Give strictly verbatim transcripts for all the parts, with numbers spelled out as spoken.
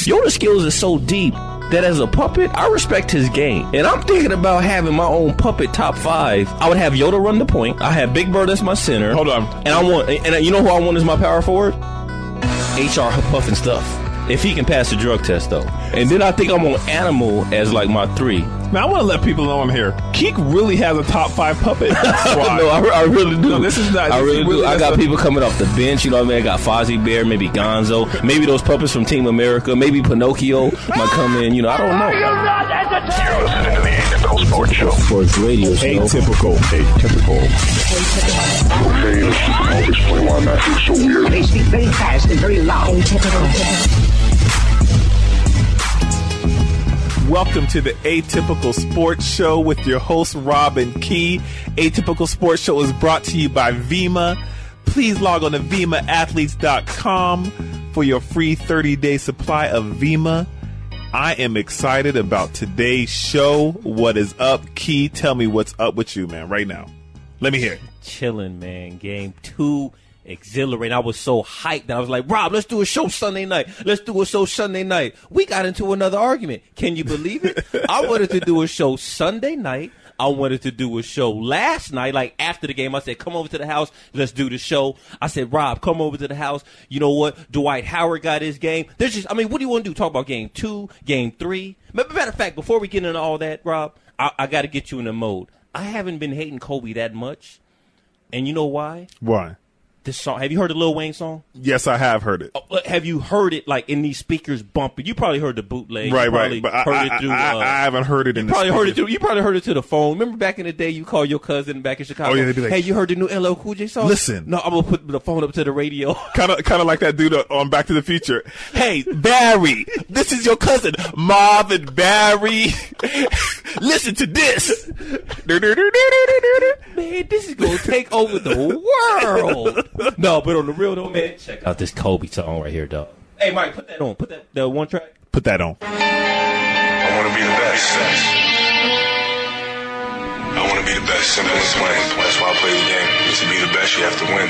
Yoda's skills is so deep that as a puppet, I respect his game. And I'm thinking about having my own puppet top five. I would have Yoda run the point. I have Big Bird as my center. Hold on. And I want, and you know who I want as my power forward? H R Puff and Stuff. If he can pass the drug test, though. And then I think I'm on Animal as like my three. Man, I want to let people know I'm here. Keek really has a top five puppet squad. No, I, I really do. No, this is not. I really, really do. I got a, people coming off the bench. You know what I mean? I got Fozzie Bear, maybe Gonzo, maybe those puppets from Team America, maybe Pinocchio might come in. You know, I don't know. You're not entertained. You're listening to the Atypical Sports Show. Sports radio show. Atypical. Atypical. Okay, I'll explain why Matthew's so weird. They speak very fast and very loud. Atypical. Welcome to the Atypical Sports Show with your host, Rob and Key. Atypical Sports Show is brought to you by Vima. Please log on to Vima Athletes dot com for your free thirty-day supply of Vima. I am excited about today's show. What is up, Key? Tell me what's up with you, man, right now. Let me hear it. Chilling, man. Game two. Exhilarating. I was so hyped that I was like, Rob, let's do a show Sunday night. Let's do a show Sunday night. We got into another argument. Can you believe it? I wanted to do a show Sunday night. I wanted to do a show last night, like after the game. I said, come over to the house. Let's do the show. I said, Rob, come over to the house. You know what? Dwight Howard got his game. There's just, I mean, what do you want to do? Talk about game two, game three? Matter of fact, before we get into all that, Rob, I, I got to get you in the mode. I haven't been hating Kobe that much. And you know why? Why? This song. Have you heard the Lil Wayne song? Yes, I have heard it. Uh, have you heard it like in these speakers bumping? You probably heard the bootleg. Right, you right. But I, heard I, it through, I, uh, I haven't heard it in you the probably heard it speakers. through, You probably heard it to the phone. Remember back in the day, you call your cousin back in Chicago. Oh, yeah, they'd be like, hey, you heard the new L L Cool J song? Listen. No, I'm going to put the phone up to the radio. Kind of kind of like that dude on Back to the Future. Hey, Barry, this is your cousin, Marvin Barry. Listen to this. Man, this is going to take over the world. No, but on the real though, man, check out this Kobe song right here, dog. Hey, Mike, put that on. Put that the one track. Put that on. I want to be the best. I want to be the best. Simple and plain. That's why I play the game. To be the best, you have to win.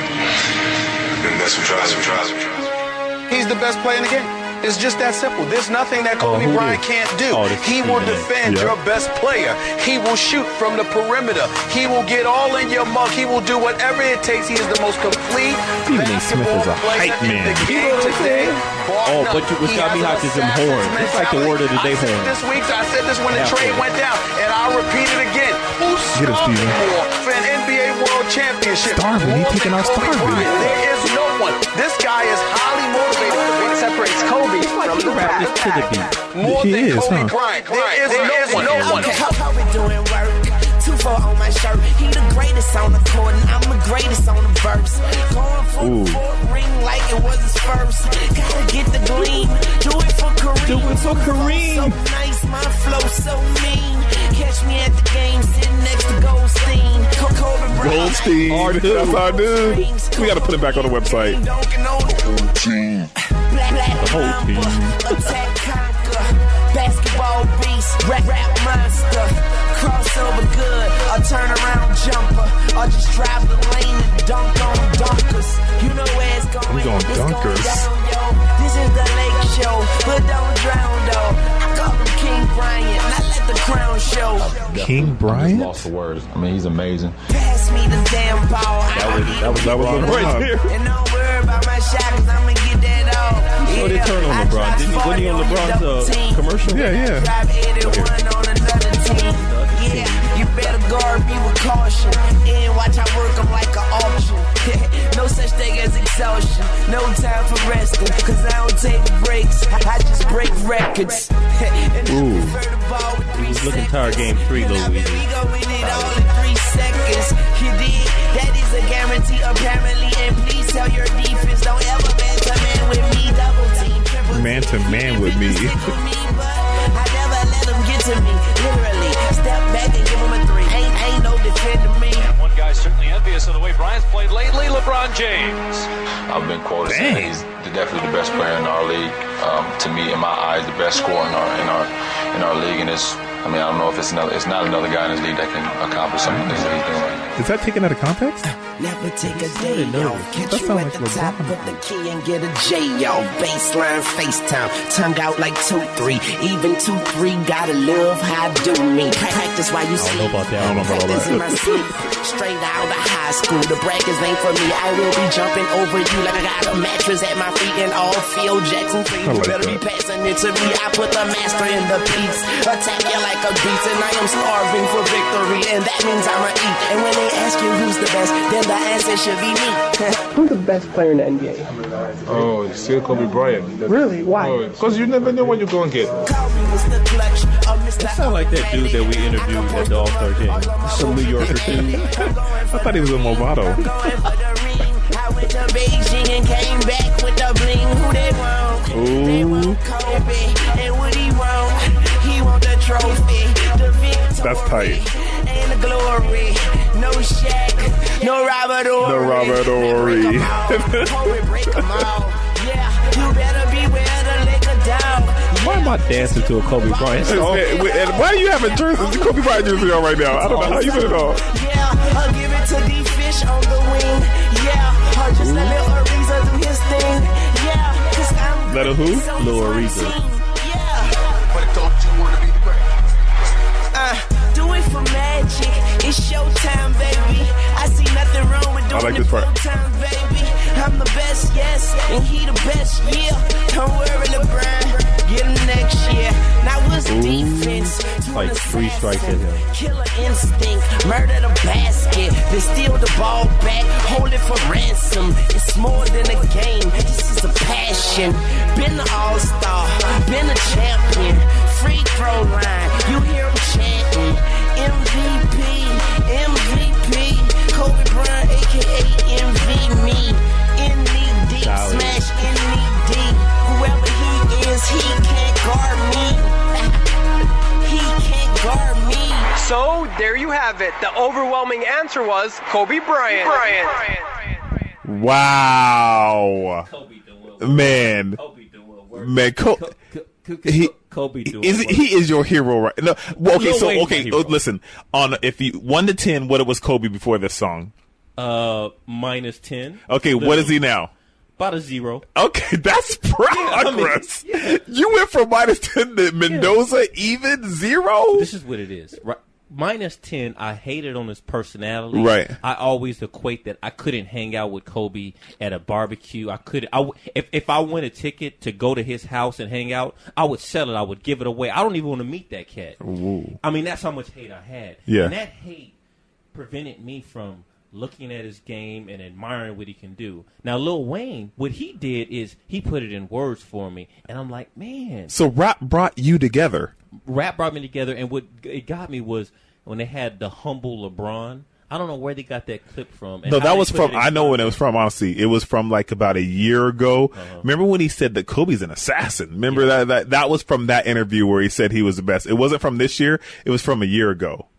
And that's what drives me. Drives me. He's the best player in the game. It's just that simple. There's nothing that Kobe Oh, Bryant is? can't do. Oh, this he is will Stephen A. defend Yeah. your best player. He will shoot from the perimeter. He will get all in your mug. He will do whatever it takes. He is the most complete Stephen A. Smith is a basketball player hype in man. the game today. Oh, but you- what's got me hyped is them horns. It's like the word of the day I said horn. this week, I said this when the Yeah. trade went down, and I'll repeat it again. Who's Get him, starving Steven. more for an N B A World Championship? Starving? He More taking than out Kobe Starving. Bryant. There is no one. This guy is highly motivated. What separates Kobe Like he rapped this to the beat. more He than is, Kobe huh? Bryant. There is no one. No one. Kobe doing work, two four on my shirt. He the greatest on the court, and I'm the greatest on the verse. Going for Ooh. the fourth ring like it was his first. Gotta get the gleam, do it for Kareem. Do it for Kareem. So nice, my flow so mean. Catch me at the game, sitting next to Goldstein. Co- Kobe Bryant. Goldstein. Our dude. That's our dude. We got to put him back on the website. Dunking on the Black, black The whole Mamba, team. attack conquer, basketball beast, rap, rap monster, crossover good, a turnaround jumper, or just drive the lane and dunk on dunkers. You know where it's going. I'm going It's dunkers. down, yo. This is the Lake Show, but don't drown though. I call him King Bryant, not let the crown show. King Bryant? Lost for words. I mean, he's amazing. Pass me the damn ball. That was that was That was LeBron LeBron. right there. And don't worry about my shot, cause I'ma get that off. So they turned on I LeBron. dropped Didn't he? Wasn't he on forty LeBron's double uh, team. commercial? Yeah, yeah. Drive eighty-one on another team. Yeah, you better guard me with caution. And watch I work them like an auction. No such thing as exhaustion. No time for resting. Cause I don't take breaks. I just break records. And Ooh. He was looking tired game three, Lil Weezy. We go win it all in three seconds. You dig? That is a guarantee apparently. And please tell your defense don't ever man to man with me. Double team. triple Man to man with me. Stick with me, but I never let them get to me. Literally, step back and give them a three. Ain't, ain't no defending me. One guy's certainly envious of the way Bryant's played lately, LeBron James. I've been quoted Dang. saying he's the- definitely the best player in our league. Um, to me, in my eyes, the best scorer in our in our in our league. And it's, I mean, I don't know if it's another, it's not another guy in this league that can accomplish something that he's doing. Is that taken out of context? Never take a day off. Catch That you sound at like the top LeBron. of the key and get a J off. Baseline FaceTime, tongue out like two three. Even two three gotta love how I do me. Practice while you I don't sleep. know about that. I don't know about all Practice in that. my sleep. Straight out of high school. The brackets ain't for me. I will be jumping over you like I got a mattress at my feet and all Phil Jackson trees. I You like better that. be passing it to me. I put the master in the piece. Attack you like a beast, and I am starving for victory, and that means I'ma eat. And when they ask you who's the best, then the answer should be me. Who's the best player in the N B A? Oh, it's still Kobe Bryant. Really? Why? Because you never know what you're going to get. That sound like that dude that we interviewed at the All-Star game. Some New Yorker dude. I thought he was a Movado. I went to Beijing and came back with the bling. Who they want? They want Kobe. And what he want? He want the trophy, the victory, That's tight. and the glory. No Shaq, no Robert Ory. No Robert Ory. Kobe break 'em all. Yeah, you better beware the Laker dog. Why am I dancing to a Kobe Bryant song? And, and why do you have a jersey, Kobe Bryant jersey on right now? I don't know how you put it on. Yeah, I'll give it to D Fish on the wing. Yeah, or just let Lil Ariza do his thing. Yeah, cause I'm Let a who? so Lil so Ariza. Yeah. But don't you want to be great? Uh, do it for magic. It's showtime, baby. I see nothing wrong with doing I like it this part. full time, baby. I'm the best, yes, and he the best, yeah. Don't worry, LeBron. Get him next year. Now what's defense? To Like an three strikes at assassin. him. Killer instinct, murder the basket, then steal the ball back, hold it for ransom. It's more than a game, this is a passion. Been an all-star, been a champion. Free throw line, you hear him chanting. M V P, M V P, Kobe Bryant, aka M V me. N E D, Solid. smash N E D. Whoever he is, he can't guard me. He can't guard me. So, there you have it. The overwhelming answer was Kobe Bryant. Bryant. Wow. Kobe doing Man. Kobe doing work. Man, Co- he, Kobe doing is work. he is your hero, right? No, well, okay, Lil so Wayne's my okay, hero. oh, listen. On if you one to ten, what it was Kobe before this song? Uh, minus ten. Okay, what is he now? About a zero. Okay, that's progress. Yeah, I mean, You went from minus ten to Mendoza even zero. This is what it is. Right. Minus ten, I hated on his personality. Right. I always equate that I couldn't hang out with Kobe at a barbecue. I could. I w- if if I win a ticket to go to his house and hang out, I would sell it. I would give it away. I don't even want to meet that cat. Ooh. I mean, that's how much hate I had. Yeah. And that hate prevented me from looking at his game and admiring what he can do. Now, Lil Wayne, what he did is he put it in words for me, and I'm like, man. So rap brought you together. Rap brought me together, and what it got me was when they had the humble LeBron. I don't know where they got that clip from. and No, how that they was put from. it in I know when it was context. from. Honestly, it was from like about a year ago. Uh-huh. Remember when he said that Kobe's an assassin? Remember that, that that was from that interview where he said he was the best. It wasn't from this year. It was from a year ago.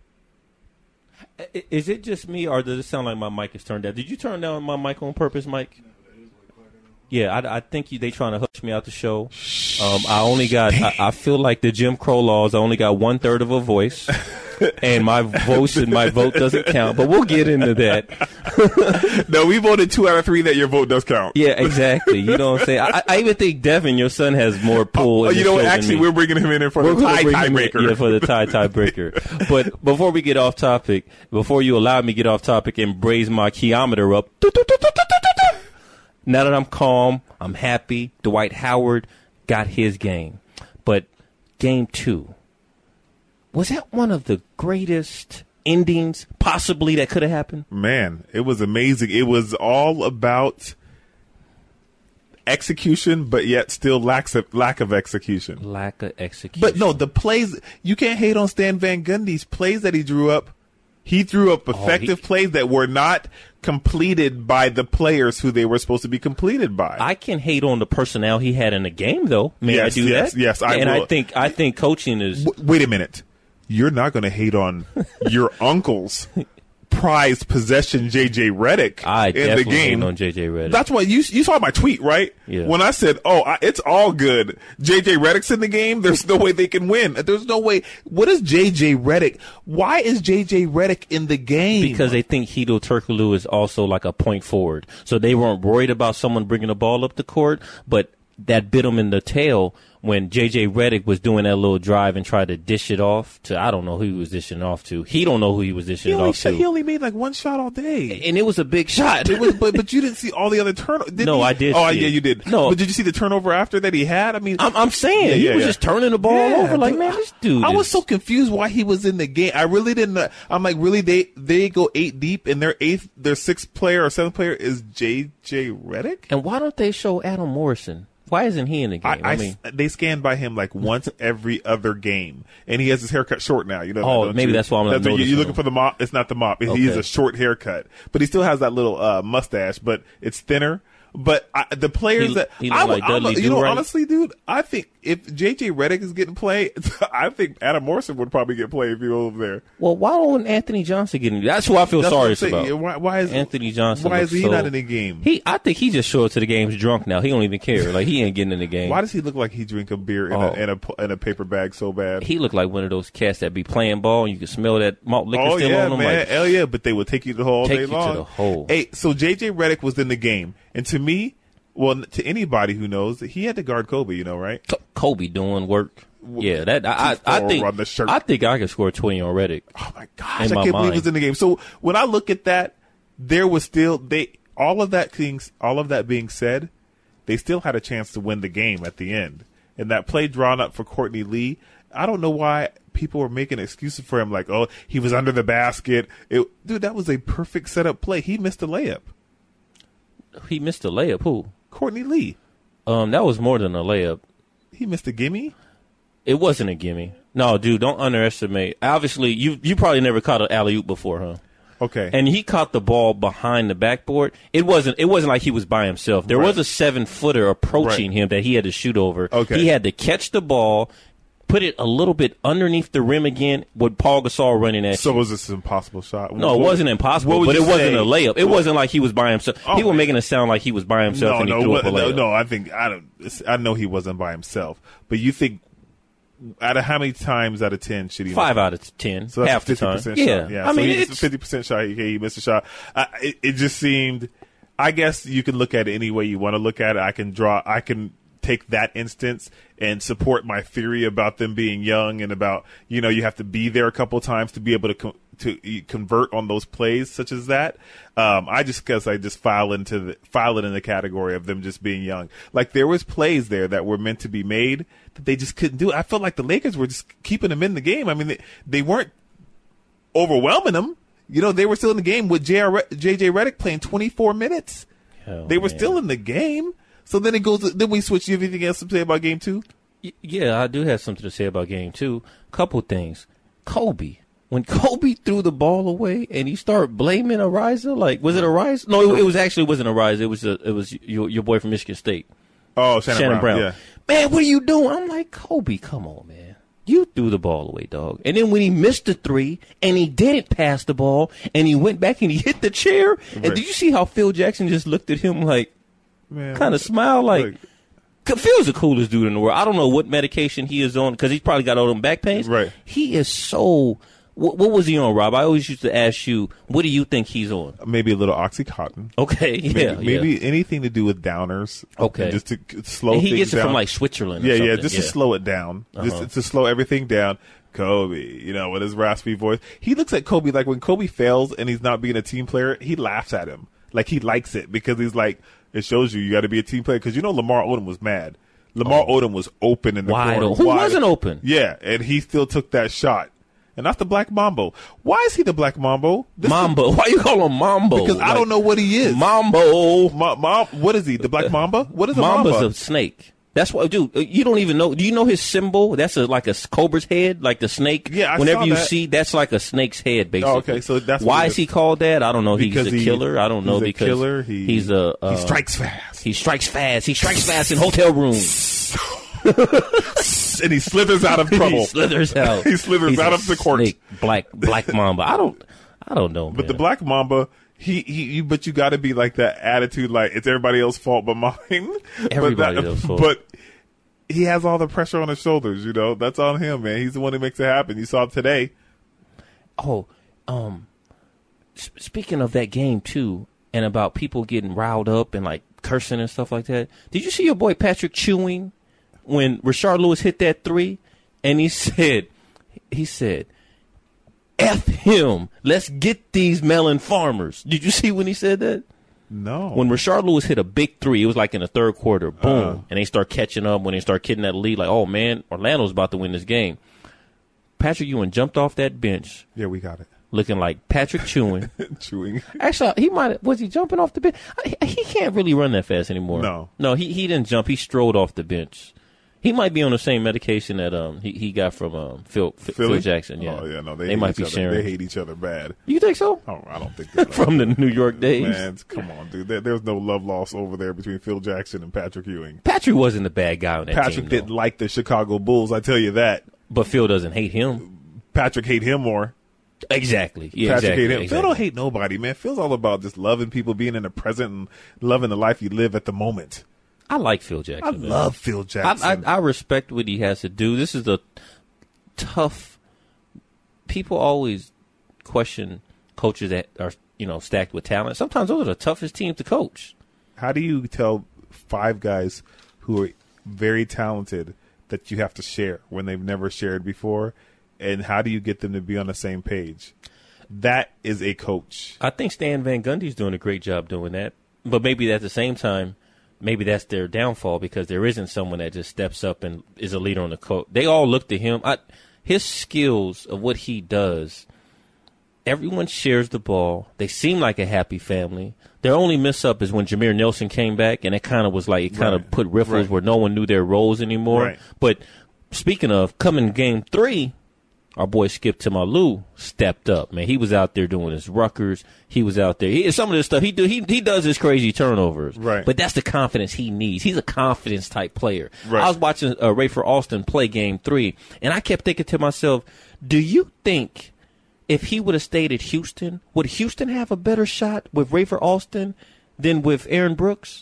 I- Is it just me, or does it sound like my mic is turned down? Did you turn down my mic on purpose, Mike? Yeah, I, I think you, they trying to hush me out the show. Um, I only got. I, I feel like the Jim Crow laws. I only got one third of a voice, and my voice and my vote doesn't count. But we'll get into that. No, we voted two out of three that your vote does count. Yeah, exactly. You know what I'm saying? I, I even think Devin, your son, has more pull. Oh, in you the know what? show than Actually, me. we're bringing him in for We're the gonna tie bring him in- tiebreaker. Yeah, for the tie tiebreaker. But before we get off topic, before you allow me to get off topic and raise my keyometer up, now that I'm calm, I'm happy. Dwight Howard got his game. But game two, was that one of the greatest endings possibly that could have happened? Man, it was amazing. It was all about execution, but yet still lacks of, lack of execution. Lack of execution. But no, the plays, you can't hate on Stan Van Gundy's plays that he drew up. He threw up effective he- plays that were not completed by the players who they were supposed to be completed by. I can hate on the personnel he had in the game, though. May Yes, I do yes, that? yes, I and will. I think I think coaching is W- wait a minute. You're not going to hate on your uncles prized possession J J Redick I in the definitely game. on J J Redick. That's why you you saw my tweet, right? Yeah. When I said, "Oh, I, it's all good." J J Redick's in the game. There's no way they can win. There's no way. What is J J Redick? Why is J J Redick in the game? Because they think Hedo Turkoglu is also like a point forward, so they weren't worried about someone bringing the ball up the court, but that bit them in the tail when J J Redick was doing that little drive and tried to dish it off to, I don't know who he was dishing it off to. He don't know who he was dishing he it only off shot, to. He only made like one shot all day. And it was a big shot. It was, but, but you didn't see all the other turnovers. No, you? I did. Oh, see yeah, it. you did. No. But did you see the turnover after that he had? I mean, I'm, I'm saying, yeah, he yeah, was yeah. just turning the ball Yeah, over. Like, dude, man, this dude I is- was so confused why he was in the game. I really didn't. uh, I'm like, really? They they go eight deep, and their eighth, their sixth player or seventh player is J J Redick. And why don't they show Adam Morrison? Why isn't he in the game? I, I, I mean, s- they scan by him like once every other game, and he has his haircut short now. You know? Oh, that, don't maybe you? that's why I'm not That's what you- noticing You're looking him. for the mop. It's not the mop. He has Okay. a short haircut, but he still has that little uh, mustache, but it's thinner. But I, the players He- that he I, look like I'm- Dudley you know, Do-Right. honestly, dude, I think if J J Redick is getting played, I think Adam Morrison would probably get played if he was over there. well, why don't Anthony Johnson get in? That's who I feel That's what sorry I'm saying. about. Yeah, Why, why is Anthony Johnson? Why is looks he so- not in the game? He, I think he just showed up to the games drunk. Now he don't even care. Like he ain't getting in the game. Why does he look like he drink a beer in, Oh. a, in a in a paper bag so bad? He looked like one of those cats that be playing ball and you can smell that malt liquor Oh still yeah, on him. man, Like, hell yeah! But they would take you to the hole all Take day you to long. the hole. Hey, so J J Redick was in the game, and to me, well, to anybody who knows, he had to guard Kobe. You know, right? Co- Kobe doing work. Yeah, that I, I, I think on the shirt. I think I could score twenty on Redick. Oh my gosh, in I my can't believe mind. he was in the game. So when I look at that, there was still they all of that things, all of that being said, they still had a chance to win the game at the end. And that play drawn up for Courtney Lee, I don't know why people were making excuses for him, like, oh, he was under the basket. It, dude, that was a perfect setup play. He missed a layup. He missed a layup. Who? Courtney Lee. Um, that was more than a layup. He missed a gimme. It wasn't a gimme. No, dude, don't underestimate. Obviously, you you probably never caught an alley oop before, huh? Okay. And he caught the ball behind the backboard. It wasn't. It wasn't like he was by himself. There Right. was a seven footer approaching Right. him that he had to shoot over. Okay. He had to catch the ball, put it a little bit underneath the rim again. With Paul Gasol running at So you. was this an impossible shot? No, it What- wasn't impossible, what would but you it wasn't say? a layup. It What- wasn't like he was by himself. Oh, People were man. making it sound like he was by himself No, and he no, threw what- up a no, layup. no. I think I don't. I know he wasn't by himself, but you think out of how many times out of ten should he? Five miss? out of ten, So that's half the fifty time. percent Yeah, shot. Yeah, I so mean, he it's fifty percent shot. He, he missed a shot. Uh, it, it just seemed. I guess you could look at it any way you want to look at it. I can draw. I can take that instance and support my theory about them being young and about, you know, you have to be there a couple times to be able to co- to e- convert on those plays such as that. Um, I just guess I just file into the file it in the category of them just being young. Like there was plays there that were meant to be made that they just couldn't do. I felt like the Lakers were just keeping them in the game. I mean, they, they weren't overwhelming them. You know, they were still in the game with J R J J Redick playing twenty-four minutes. Hell, they were man. still in the game. So then it goes. Then we switch. You have anything else to say about game two? Y- Yeah, I do have something to say about game two. Couple things. Kobe. When Kobe threw the ball away and he started blaming Ariza, like, was it Ariza? No, it, it was actually it wasn't Ariza. It was a, it was your, your boy from Michigan State. Oh, Shannon, Shannon Brown. Brown. Yeah. Man, what are you doing? I'm like, Kobe, come on, man. You threw the ball away, dog. And then when he missed the three and he didn't pass the ball and he went back and he hit the chair. And Right. did you see how Phil Jackson just looked at him like, Man, kind of smiled like, look. Phil's the coolest dude in the world. I don't know what medication he is on because he's probably got all them back pains. Right. He is so. What, what was he on, Rob? I always used to ask you, what do you think he's on? Maybe a little Oxycontin. Okay, yeah, Maybe, yeah. maybe anything to do with downers. Okay. And just to c- slow And he things gets it down. from like Switzerland. Or Yeah, yeah, something. just to slow it down. Uh-huh. Just to slow everything down. Kobe, you know, with his raspy voice. He looks at Kobe like when Kobe fails and he's not being a team player, he laughs at him. Like he likes it because he's like, it shows you you got to be a team player. Because you know Lamar Odom was mad. Lamar Oh. Odom was open in the Wide corner. open. Who wasn't open? Yeah, and he still took that shot. And that's the Black Mambo. Why is he the Black Mambo? This Mambo. Why you call him Mambo? Because I Like, don't know what he is. Mambo. Ma- Ma- what is he? The Black Mamba? What is a Mamba's Mamba? a snake. That's what, dude. You don't even know. Do you know his symbol? That's a, like a cobra's head, like the snake. Yeah, I Whenever saw you that. see, that's like a snake's head, basically. Oh, okay, so that's what why it is is. he called that? I don't know. Because he's a he- killer. I don't know he's a because killer. He- he's a uh, he strikes fast. He strikes fast. He strikes fast in hotel rooms. And he slithers out of trouble. he slithers out. He slithers He's out a of the court. Snake, black black mamba. I don't. I don't know, man. But the Black Mamba, he, he, you, but you got to be like that attitude, like it's everybody else's fault but mine. Everybody but that, else's fault. But he has all the pressure on his shoulders, you know. That's on him, man. He's the one who makes it happen. You saw it today. Oh, um, s- speaking of that game too, and about people getting riled up and like cursing and stuff like that. Did you see your boy Patrick Ewing when Rashard Lewis hit that three, and he said, he said, "F him. Let's get these melon farmers." Did you see when he said that? No. When Rashard Lewis hit a big three, it was like in the third quarter. Boom. Uh-huh. And they start catching up when they start getting that lead. Like, oh, man, Orlando's about to win this game. Patrick Ewing jumped off that bench. Yeah, we got it. Looking like Patrick Ewing. Chewing. Actually, he might. Was he jumping off the bench? He can't really run that fast anymore. No. No, he, he didn't jump. He strode off the bench. He might be on the same medication that um he, he got from um Phil Phil, Phil Jackson. Yeah. Oh yeah, no, they, they hate might each be other. sharing. They hate each other bad. You think so? Oh, I don't think that from the New York days. Man, come on, dude. There, there's no love lost over there between Phil Jackson and Patrick Ewing. Patrick wasn't a bad guy on that Patrick team. Patrick didn't like the Chicago Bulls. I tell you that. But Phil doesn't hate him. Patrick hate him more. Exactly. Yeah, Patrick exactly, hate him. exactly. Phil don't hate nobody, man. Phil's all about just loving people, being in the present, and loving the life you live at the moment. I like Phil Jackson. I man. love Phil Jackson. I, I, I respect what he has to do. This is a tough. People always question coaches that are, you know, stacked with talent. Sometimes those are the toughest teams to coach. How do you tell five guys who are very talented that you have to share when they've never shared before? And how do you get them to be on the same page? That is a coach. I think Stan Van Gundy's doing a great job doing that. But maybe at the same time, maybe that's their downfall because there isn't someone that just steps up and is a leader on the court. They all look to him. I, his skills of what he does, everyone shares the ball. They seem like a happy family. Their only miss-up is when Jameer Nelson came back, and it kind of was like it kind of Right. put riffles Right. where no one knew their roles anymore. Right. But speaking of, coming game three, our boy Skip Timalu stepped up, man. He was out there doing his ruckers. He was out there. He, some of this stuff he do. He he does his crazy turnovers. Right. But that's the confidence he needs. He's a confidence type player. Right. I was watching uh, Rayford Alston play game three, and I kept thinking to myself, do you think if he would have stayed at Houston, would Houston have a better shot with Rayford Alston than with Aaron Brooks?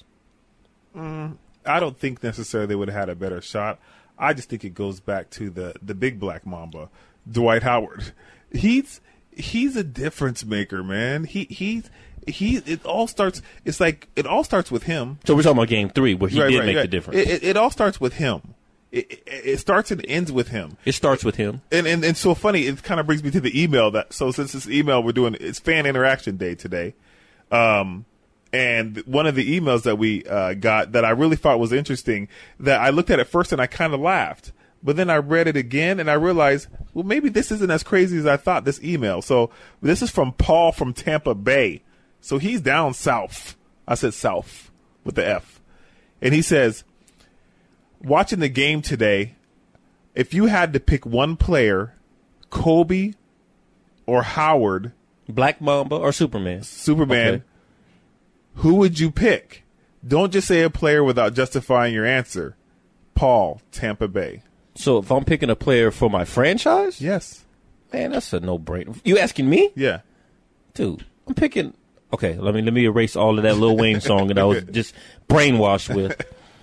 Mm, I don't think necessarily they would have had a better shot. I just think it goes back to the, the big black mamba, Dwight Howard. He's he's a difference maker, man. He he's he. It all starts. It's like it all starts with him. So we're talking about game three where he Right, did right, make right. the difference. It, it, it all starts with him. It, it, it starts and ends with him. It starts with him. And, and and so funny. It kind of brings me to the email that. So since this email we're doing, it's fan interaction day today. Um, and one of the emails that we uh, got that I really thought was interesting, that I looked at it first and I kind of laughed, but then I read it again and I realized, well, maybe this isn't as crazy as I thought. This email. So this is from Paul from Tampa Bay. So he's down south. I said south with the F, and he says, watching the game today, if you had to pick one player, Kobe or Howard, Black Mamba or Superman, Superman, Okay. who would you pick? Don't just say a player without justifying your answer. Paul, Tampa Bay. So if I'm picking a player for my franchise, Yes. man, that's a no-brainer. You asking me? Yeah. Dude, I'm picking. Okay, let me let me erase all of that Lil Wayne song that I was just brainwashed with.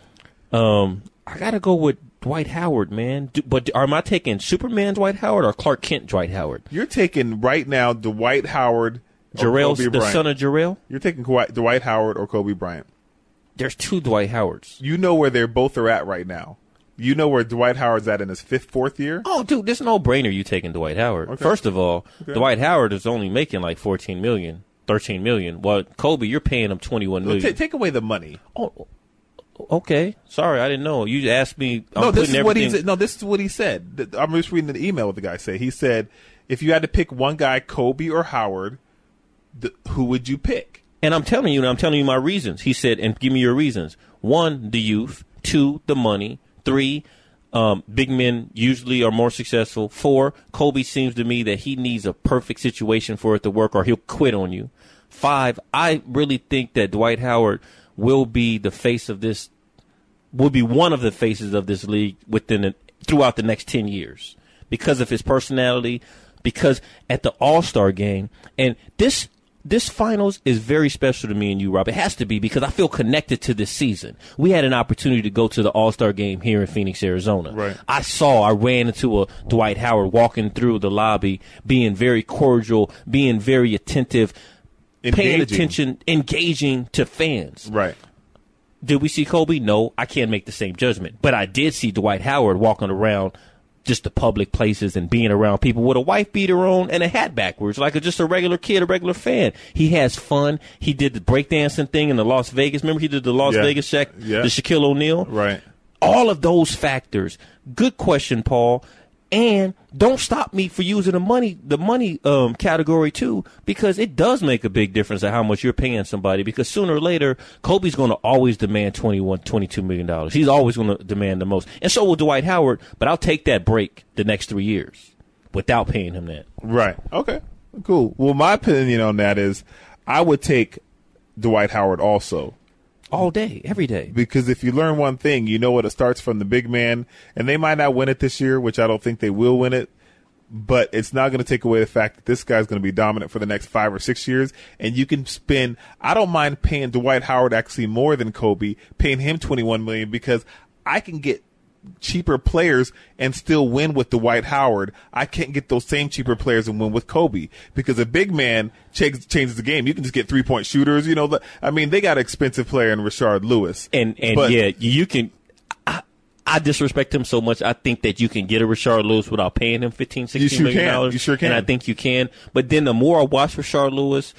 Um, I gotta go with Dwight Howard, man. Do, but am I taking Superman Dwight Howard or Clark Kent Dwight Howard? You're taking right now Dwight Howard or Jarrell, Kobe the Bryant. son of Jarrell. You're taking Dwight Dwight Howard or Kobe Bryant. There's two Dwight Howards. You know where they're both are at right now. You know where Dwight Howard's at in his fifth, fourth year? Oh, dude, there's no brainer you taking Dwight Howard. Okay. First of all, Okay. Dwight Howard is only making like fourteen million, thirteen million. Well, Kobe, you're paying him twenty-one Well, million. ta- take away the money. Oh, okay. Sorry, I didn't know. You asked me. I'm no, this putting is what he everything- said. No, this is what he said. Th- I'm just reading the email what the guy said. He said, if you had to pick one guy, Kobe or Howard, th- who would you pick? And I'm telling you, and I'm telling you my reasons. He said, and give me your reasons. One, the youth. Two, the money. Three, um, big men usually are more successful. Four, Kobe seems to me that he needs a perfect situation for it to work or he'll quit on you. Five, I really think that Dwight Howard will be the face of this, will be one of the faces of this league within the, throughout the next ten years because of his personality, because at the All-Star game, and this this finals is very special to me and you, Rob. It has to be because I feel connected to this season. We had an opportunity to go to the All-Star game here in Phoenix, Arizona. Right. I saw, I ran into a Dwight Howard walking through the lobby, being very cordial, being very attentive, engaging. paying attention, engaging to fans. Right. Did we see Kobe? No, I can't make the same judgment. But I did see Dwight Howard walking around just the public places and being around people with a wife beater on and a hat backwards, like a, just a regular kid, a regular fan. He has fun. He did the breakdancing thing in the Las Vegas. Remember he did the Las yeah. Vegas Shaq, yeah. the Shaquille O'Neal? Right. All of those factors. Good question, Paul. And don't stop me for using the money, the money um, category too, because it does make a big difference at how much you're paying somebody. Because sooner or later, Kobe's going to always demand twenty-one, twenty-two million dollars. He's always going to demand the most, and so will Dwight Howard. But I'll take that break the next three years without paying him that. Right. Okay. Cool. Well, my opinion on that is, I would take Dwight Howard also. All day, every day. Because if you learn one thing, you know what it starts from the big man. And they might not win it this year, which I don't think they will win it. But it's not going to take away the fact that this guy's going to be dominant for the next five or six years. And you can spend, I don't mind paying Dwight Howard actually more than Kobe, paying him twenty-one million dollars because I can get cheaper players and still win with Dwight Howard. I can't get those same cheaper players and win with Kobe because a big man changes, changes the game. You can just get three point shooters. You know, I mean, they got an expensive player in Rashard Lewis. And, and but, yeah, you can, I, I disrespect him so much. I think that you can get a Rashard Lewis without paying him fifteen, sixteen sure million dollars. You sure can. And I think you can. But then the more I watch Rashard Lewis,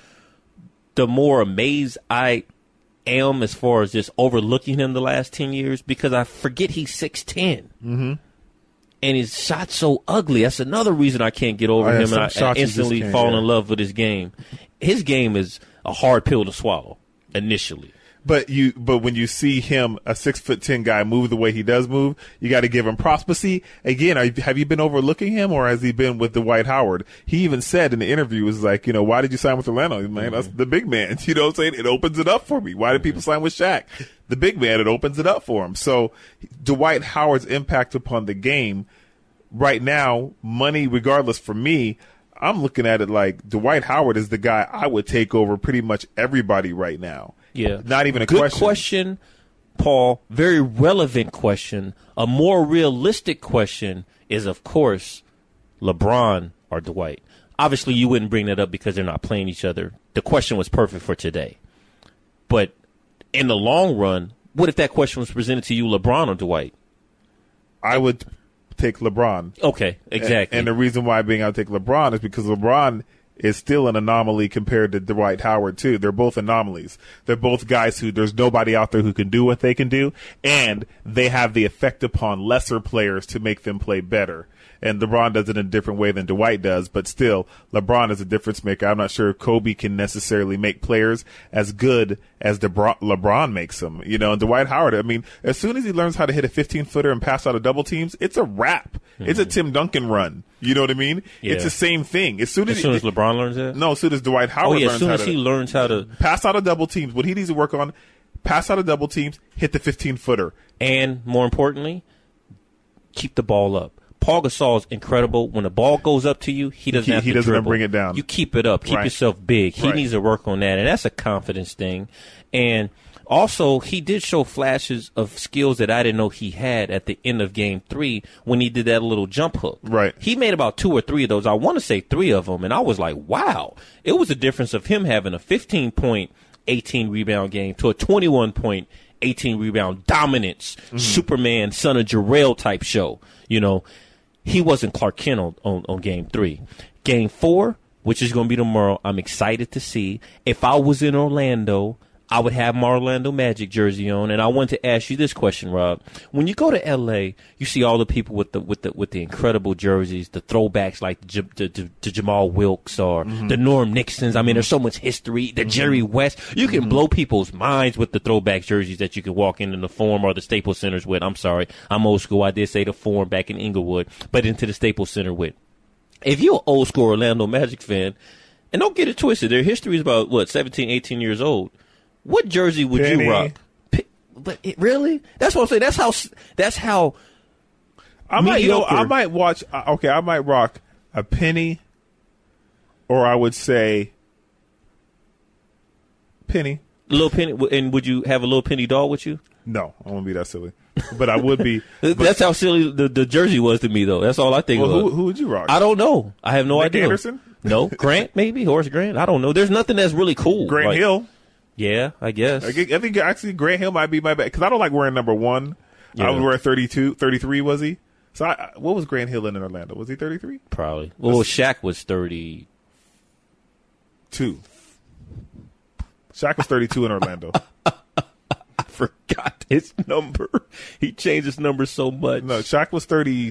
the more amazed I am as far as just overlooking him the last ten years because I forget he's six ten. Mm-hmm. And his shot's so ugly. That's another reason I can't get over oh, yeah, him. And I, I instantly fall yeah. in love with his game. His game is a hard pill to swallow initially. But you, but when you see him, a six foot ten guy, move the way he does move, you got to give him props. But see, again, are, have you been overlooking him, or has he been with Dwight Howard? He even said in the interview, was like, you know, why did you sign with Orlando? Man, mm-hmm. that's the big man. You know what I'm saying? It opens it up for me. Why did mm-hmm. people sign with Shaq? The big man. It opens it up for him. So Dwight Howard's impact upon the game right now, money regardless. For me, I'm looking at it like Dwight Howard is the guy I would take over pretty much everybody right now. Yeah. Not even a Good question. question, Paul. Very relevant question. A more realistic question is, of course, LeBron or Dwight. Obviously, you wouldn't bring that up because they're not playing each other. The question was perfect for today. But in the long run, what if that question was presented to you, LeBron or Dwight? I would take LeBron. Okay, exactly. And, and the reason why being I would take LeBron is because LeBron is still an anomaly compared to Dwight Howard, too. They're both anomalies. They're both guys who there's nobody out there who can do what they can do, and they have the effect upon lesser players to make them play better. And LeBron does it in a different way than Dwight does, but still, LeBron is a difference maker. I'm not sure if Kobe can necessarily make players as good as DeBron, LeBron makes them. You know, and Dwight Howard, I mean, as soon as he learns how to hit a fifteen-footer and pass out of double teams, it's a wrap. Mm-hmm. It's a Tim Duncan run. You know what I mean? Yeah. It's the same thing. As soon as, as, soon he, as LeBron learns that? No, as soon as Dwight Howard oh, yeah, learns as soon how as to he learns how to pass out of double teams, what he needs to work on, pass out of double teams, hit the fifteen-footer. And more importantly, keep the ball up. Paul Gasol is incredible. When the ball goes up to you, he doesn't he, have he to doesn't dribble. bring it down. You keep it up. Keep right. yourself big. He right. needs to work on that, and that's a confidence thing. And also, he did show flashes of skills that I didn't know he had at the end of game three when he did that little jump hook. Right. He made about two or three of those. I want to say three of them, and I was like, wow. It was a difference of him having a fifteen-point, eighteen-rebound game to a twenty-one-point, eighteen-rebound dominance, mm-hmm. Superman, son of Jor-El type show, you know. He wasn't Clark Kent on, on, on game three. Game four, which is going to be tomorrow, I'm excited to see. If I was in Orlando, I would have my Orlando Magic jersey on. And I want to ask you this question, Rob. When you go to L A, you see all the people with the with the with the incredible jerseys, the throwbacks like the, the, the, the Jamal Wilkes or mm-hmm. the Norm Nixons. I mean, there's so much history. The mm-hmm. Jerry West. You can mm-hmm. blow people's minds with the throwback jerseys that you can walk into the Forum or the Staples Centers with. I'm sorry, I'm old school. I did say the Forum back in Inglewood, but into the Staples Center with. If you're an old school Orlando Magic fan, and don't get it twisted, their history is about, what, seventeen, eighteen years old. What jersey would Penny. you rock? P- but it, really? That's what I'm saying. That's how. That's how. I might. You know, I might watch. Uh, okay, I might rock a Penny, or I would say Penny. Little Penny, and would you have a Little Penny doll with you? No, I won't be that silly. But I would be. That's how silly the, the jersey was to me, though. That's all I think well, about. Who, who would you rock? I don't know. I have no Nick idea. Anderson? No. Grant, maybe? Horace Grant? I don't know. There's nothing that's really cool. Grant like, Hill. Yeah, I guess. I, I think actually Grant Hill might be my bet because I don't like wearing number one. Yeah. I was wearing thirty-two, thirty-three, was he? So I, what was Grant Hill in Orlando? Was he thirty-three? Probably. Well, Shaq was thirty-two. Shaq was thirty-two in Orlando. I forgot his number. He changed his number so much. No, Shaq was thirty.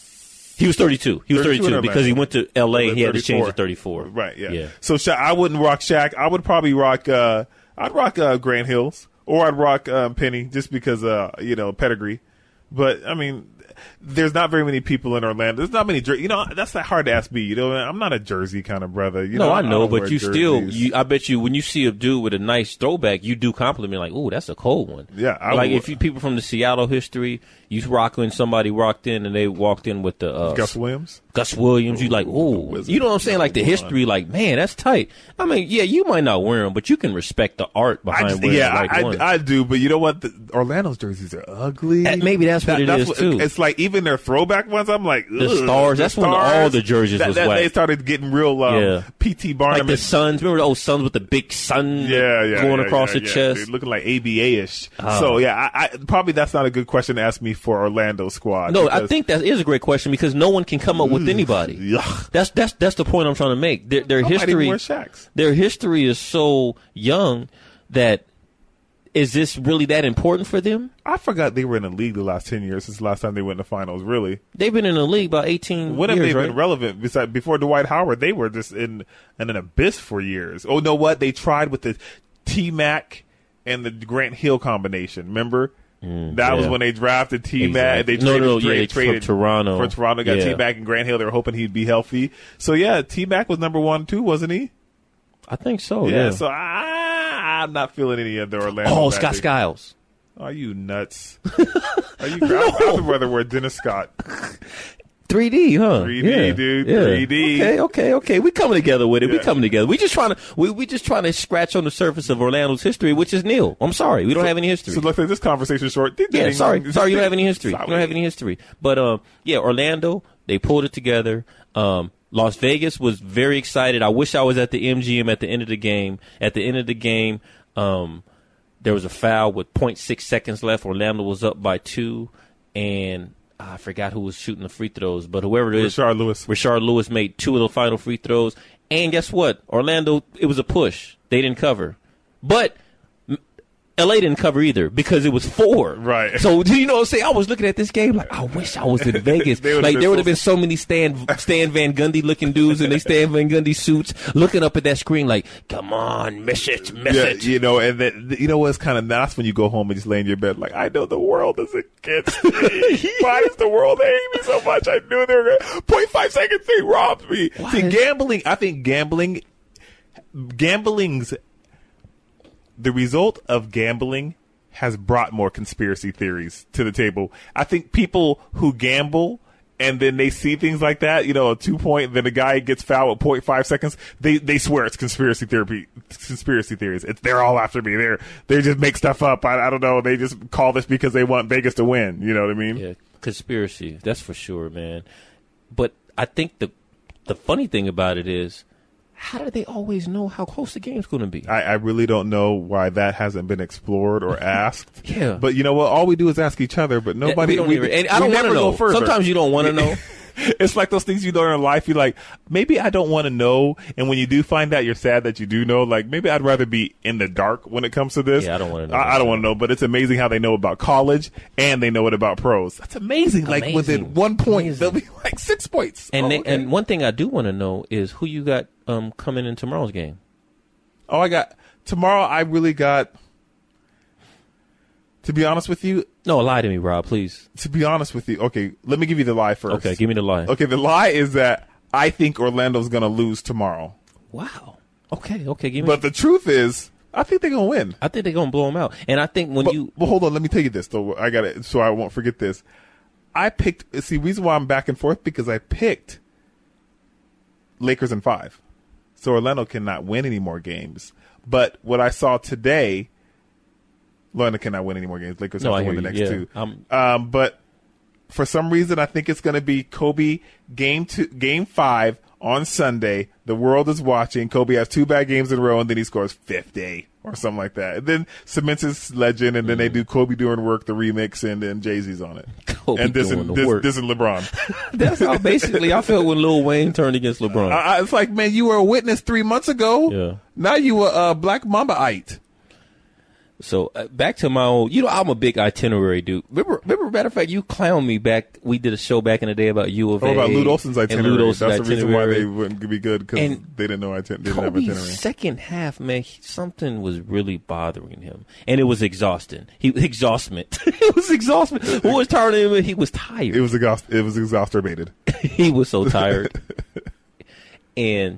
He was thirty-two. He was thirty-two, thirty-two because he went to L A and he had to change to thirty-four. Right, yeah. yeah. So Sha- I wouldn't rock Shaq. I would probably rock, uh, I'd rock uh, Grant Hills or I'd rock um, Penny just because, uh, you know, pedigree. But, I mean, there's not very many people in Orlando. There's not many, jer- you know, that's not hard to ask me. You know, I'm not a jersey kind of brother. You no, know, I know, I but you jerseys. still, you, I bet you when you see a dude with a nice throwback, you do compliment like, "Ooh, that's a cold one." Yeah, I like would. if you people from the Seattle history, you rock when somebody walked in and they walked in with the uh, Gus Williams. Gus Williams, you like, ooh, you know what I'm saying? Like the history, like, man, that's tight. I mean, yeah, you might not wear them, but you can respect the art behind just, wearing yeah, the right I, one. I, I do, but you know what? The, Orlando's jerseys are ugly. That, maybe that's what that, it that's is what, too. It's like even their throwback ones. I'm like the stars. The that's stars, when all the jerseys that, was that, whack. They started getting real. Um, yeah, P T Barnum, like the Suns. Remember the old Suns with the big sun? Yeah, yeah, going yeah, across yeah, the yeah, chest, dude, looking like A B A ish. Oh. So yeah, I, I, probably that's not a good question to ask me for Orlando squad. No, I think that is a great question because no one can come up with anybody. Yuck. That's that's that's the point I'm trying to make. Their, their history, their history is so young that is this really that important for them? I forgot they were in the league the last ten years since the last time they went to the finals. Really, they've been in the league about eighteen. When years, have they right? been relevant? Besides, before Dwight Howard, they were just in, in an abyss for years. Oh, know what? They tried with the T-Mac and the Grant Hill combination. Remember? Mm, that yeah. was when they drafted T-Mac. Exactly. They traded, no, no, traded, yeah, they traded from Toronto. For Toronto, got yeah. T-Mac and Grant Hill. They were hoping he'd be healthy. So, yeah, T-Mac was number one, too, wasn't he? I think so, yeah. yeah. So, I, I'm not feeling any of the Orlando. Oh, magic. Scott Skiles. Are you nuts? Are you? no. I, I'd rather wear Dennis Scott. three D, huh? three D, yeah. dude. Yeah. three D. Okay, okay, okay. We coming together with it. Yeah. We coming together. We just trying to we we just trying to scratch on the surface of Orlando's history, which is nil. I'm sorry, we don't so, have any history. So look at this conversation short. Yeah, sorry, sorry, you don't have any history. You don't have any history. But um, yeah, Orlando, they pulled it together. Um, Las Vegas was very excited. I wish I was at the M G M at the end of the game. At the end of the game, um, there was a foul with point six seconds left. Orlando was up by two, and I forgot who was shooting the free throws, but whoever it is, Rashard Lewis. Rashard Lewis made two of the final free throws. And guess what? Orlando, it was a push. They didn't cover. But L A didn't cover either because it was four. Right. So, do you know what I'm saying? I was looking at this game like, I wish I was in Vegas. Like, there would have been so many Stan, Stan Van Gundy looking dudes in their Stan Van Gundy suits looking up at that screen like, come on, miss it, miss yeah, it. You know, and then, you know what's kind of nice when you go home and just lay in your bed like, I know the world is against me. Why does the world hate me so much? I knew they were going to. point five seconds, they robbed me. Why? See, gambling, I think gambling, gambling's, the result of gambling has brought more conspiracy theories to the table. I think people who gamble and then they see things like that, you know, a two point, then a guy gets fouled with point five seconds, they they swear it's conspiracy theory, conspiracy theories. It's, they're all after me. They're they just make stuff up. I, I don't know. They just call this because they want Vegas to win. You know what I mean? Yeah, conspiracy. That's for sure, man. But I think the the funny thing about it is, how do they always know how close the game's going to be? I, I really don't know why that hasn't been explored or asked. Yeah. But you know what? All we do is ask each other, but nobody. We don't we, even, and we I don't want never to go know. further. Sometimes you don't want to know. It's like those things you learn in life. You're like, maybe I don't want to know. And when you do find out, you're sad that you do know. Like, maybe I'd rather be in the dark when it comes to this. Yeah, I don't want to know. I, I don't want to know, but it's amazing how they know about college and they know it about pros. That's amazing. Like, Amazing. within one point, Amazing. they'll be like six points. And oh, they, okay. and one thing I do want to know is who you got um, coming in tomorrow's game. Oh, I got tomorrow. I really got. To be honest with you, no, lie to me, Rob, please. To be honest with you, okay, let me give you the lie first. Okay, give me the lie. Okay, the lie is that I think Orlando's going to lose tomorrow. Wow. Okay, okay, give me. But the truth is, I think they're going to win. I think they're going to blow them out. And I think when but, you. Well, hold on, let me tell you this, though. I got it, so I won't forget this. I picked. See, reason why I'm back and forth because I picked Lakers in five. so Orlando cannot win any more games. But what I saw today, Orlando cannot win any more games. Lakers No, have I to win hear the next you. two. Yeah, I'm- Um, but for some reason, I think it's going to be Kobe game two, game five on Sunday. The world is watching. Kobe has two bad games in a row, and then he scores fifty or something like that. And then cements his legend, and then they do Kobe Doing Work, the remix, and then Jay-Z's on it. Kobe and this doing and the this, work. this and LeBron. That's how basically I felt when Lil Wayne turned against LeBron. I, I, it's like, man, you were a witness three months ago. Yeah. Now you were a uh, Black Mamba-ite. So uh, back to my old, you know, I'm a big itinerary dude. Remember, remember, matter of fact, you clowned me back. We did a show back in the day about U of A. Oh, about Lute Olson's and itinerary. Lute Olson's That's the reason why itinerary. they wouldn't be good, because And they didn't know iti- they didn't have Kobe's itinerary. second half, man, he, something was really bothering him, and it was exhausting. He exhaustment. It was exhaustment. Who was tired of him? He was tired. It was exhaust- It was exasperated. He was so tired. And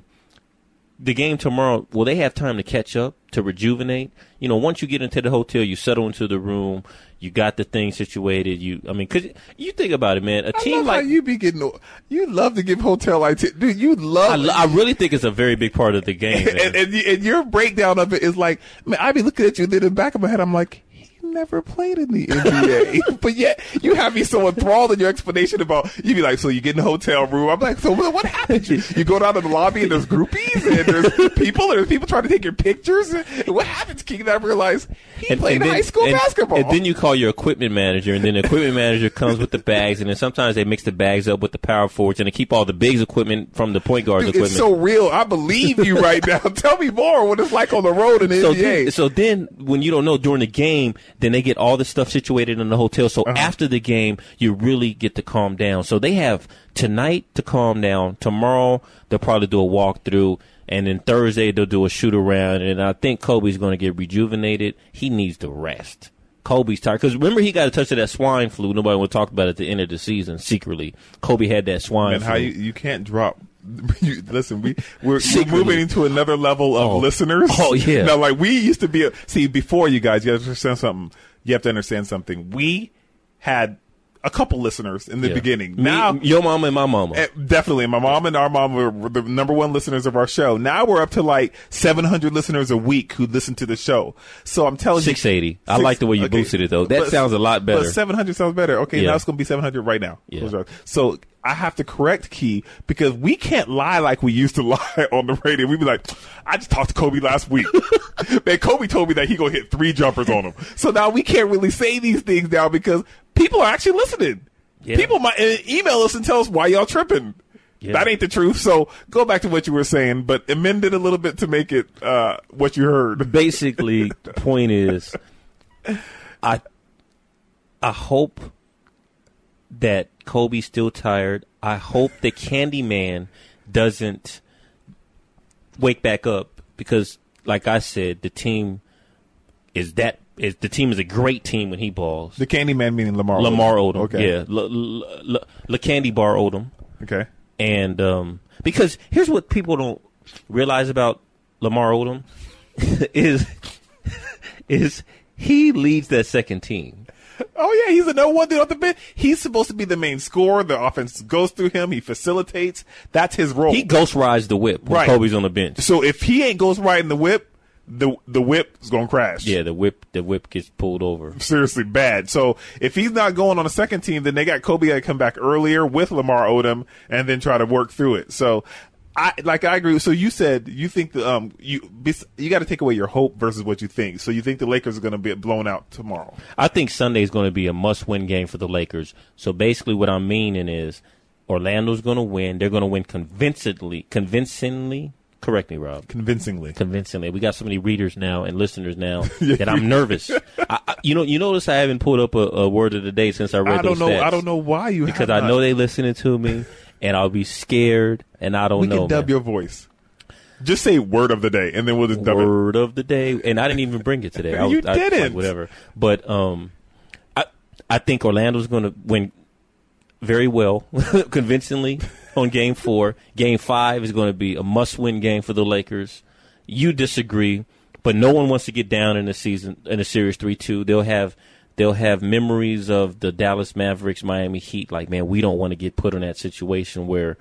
the game tomorrow, will they have time to catch up, to rejuvenate? You know, once you get into the hotel, you settle into the room, you got the thing situated. You, I mean, cause you think about it, man. A I team love like how you be getting, you love to give hotel itinerary, dude. You love. I, lo- I really think it's a very big part of the game. Man. and, and, and your breakdown of it is like, man, I be looking at you, then in the back of my head, I'm like, he never played in the N B A. But yet, you have me so enthralled in your explanation about, you be like, so you get in the hotel room. I'm like, so what, what happened? You, you go down to the lobby and there's groupies and there's people, and there's people trying to take your pictures. And what happened to King? I realized he And- played and then- high school and- basketball. And then you call your equipment manager, and then the equipment manager comes with the bags, and then sometimes they mix the bags up with the power forwards, and they keep all the bigs equipment from the point guard's Dude, equipment. it's so real. I believe you right now. Tell me more what it's like on the road in the so N B A. then, so then, when you don't know during the game, then they get all the stuff situated in the hotel. So Uh-huh. after the game, you really get to calm down. So they have tonight to calm down. Tomorrow, they'll probably do a walkthrough. And then Thursday, they'll do a shoot around. And I think Kobe's going to get rejuvenated. He needs to rest. Kobe's tired. Because remember, he got a touch of that swine flu. Nobody would talk about it at the end of the season secretly. Kobe had that swine Man, flu. how you, you can't drop. You, listen, we we're, we're Secretly. moving into another level of Oh. listeners. Oh, yeah. Now, like we used to be. A, see, before you guys, you have to understand something. You have to understand something. We had a couple listeners in the Yeah. beginning. Me, Now, your mama and my mama. eh, definitely, my mom and our mom were, were the number one listeners of our show. Now we're up to like seven hundred listeners a week who listen to the show. So I'm telling six you, eighty. I Six- like the way you okay. boosted it, though. That But- sounds a lot better. But seven hundred sounds better. Okay, Yeah. now it's going to be seven hundred right now. Yeah. So I have to correct Key because we can't lie like we used to lie on the radio. We'd be like, I just talked to Kobe last week. Man, Kobe told me that he going to hit three jumpers on him. So now we can't really say these things now because people are actually listening. Yeah. People might uh, email us and tell us why y'all tripping. Yeah. That ain't the truth. So go back to what you were saying, but amend it a little bit to make it uh, what you heard. Basically, the point is, I I hope that Kobe's still tired. I hope that Candyman doesn't wake back up because, like I said, the team is that is the team is a great team when he balls. The Candyman meaning Lamar. Lamar Odom, Okay. yeah, La, La, La, La Candy Bar Odom. Okay. And um, because here's what people don't realize about Lamar Odom is is he leads that second team. Oh yeah, he's a no one dude off the bench. He's supposed to be the main scorer. The offense goes through him. He facilitates. That's his role. He ghost rides the whip when Right. Kobe's on the bench. So if he ain't ghost riding the whip, the the whip is gonna crash. Yeah, the whip the whip gets pulled over. Seriously bad. So if he's not going on the second team, then they got Kobe to come back earlier with Lamar Odom and then try to work through it. So I like I agree. So you said you think the um you you got to take away your hope versus what you think. So you think the Lakers are going to be blown out tomorrow? I think Sunday is going to be a must-win game for the Lakers. So basically, what I'm meaning is Orlando's going to win. They're going to win convincingly. Convincingly. Correct me, Rob. Convincingly. Convincingly. We got so many readers now and listeners now that I'm nervous. I, I, you know, you notice I haven't pulled up a, a word of the day since I read I don't those know. stats. I don't know why you because have I not. know they listening to me, and I'll be scared, and I don't We know. can dub man. your voice. Just say word of the day, and then we'll just dub it. Word of the day, and I didn't even bring it today. I, You I, didn't. like, whatever. But um, I I think Orlando's going to win very well, convincingly on Game Four. Game Five is going to be a must-win game for the Lakers. You disagree, but no one wants to get down in the season in a series three two. They'll have they'll have memories of the Dallas Mavericks, Miami Heat. Like, man, we don't want to get put in that situation where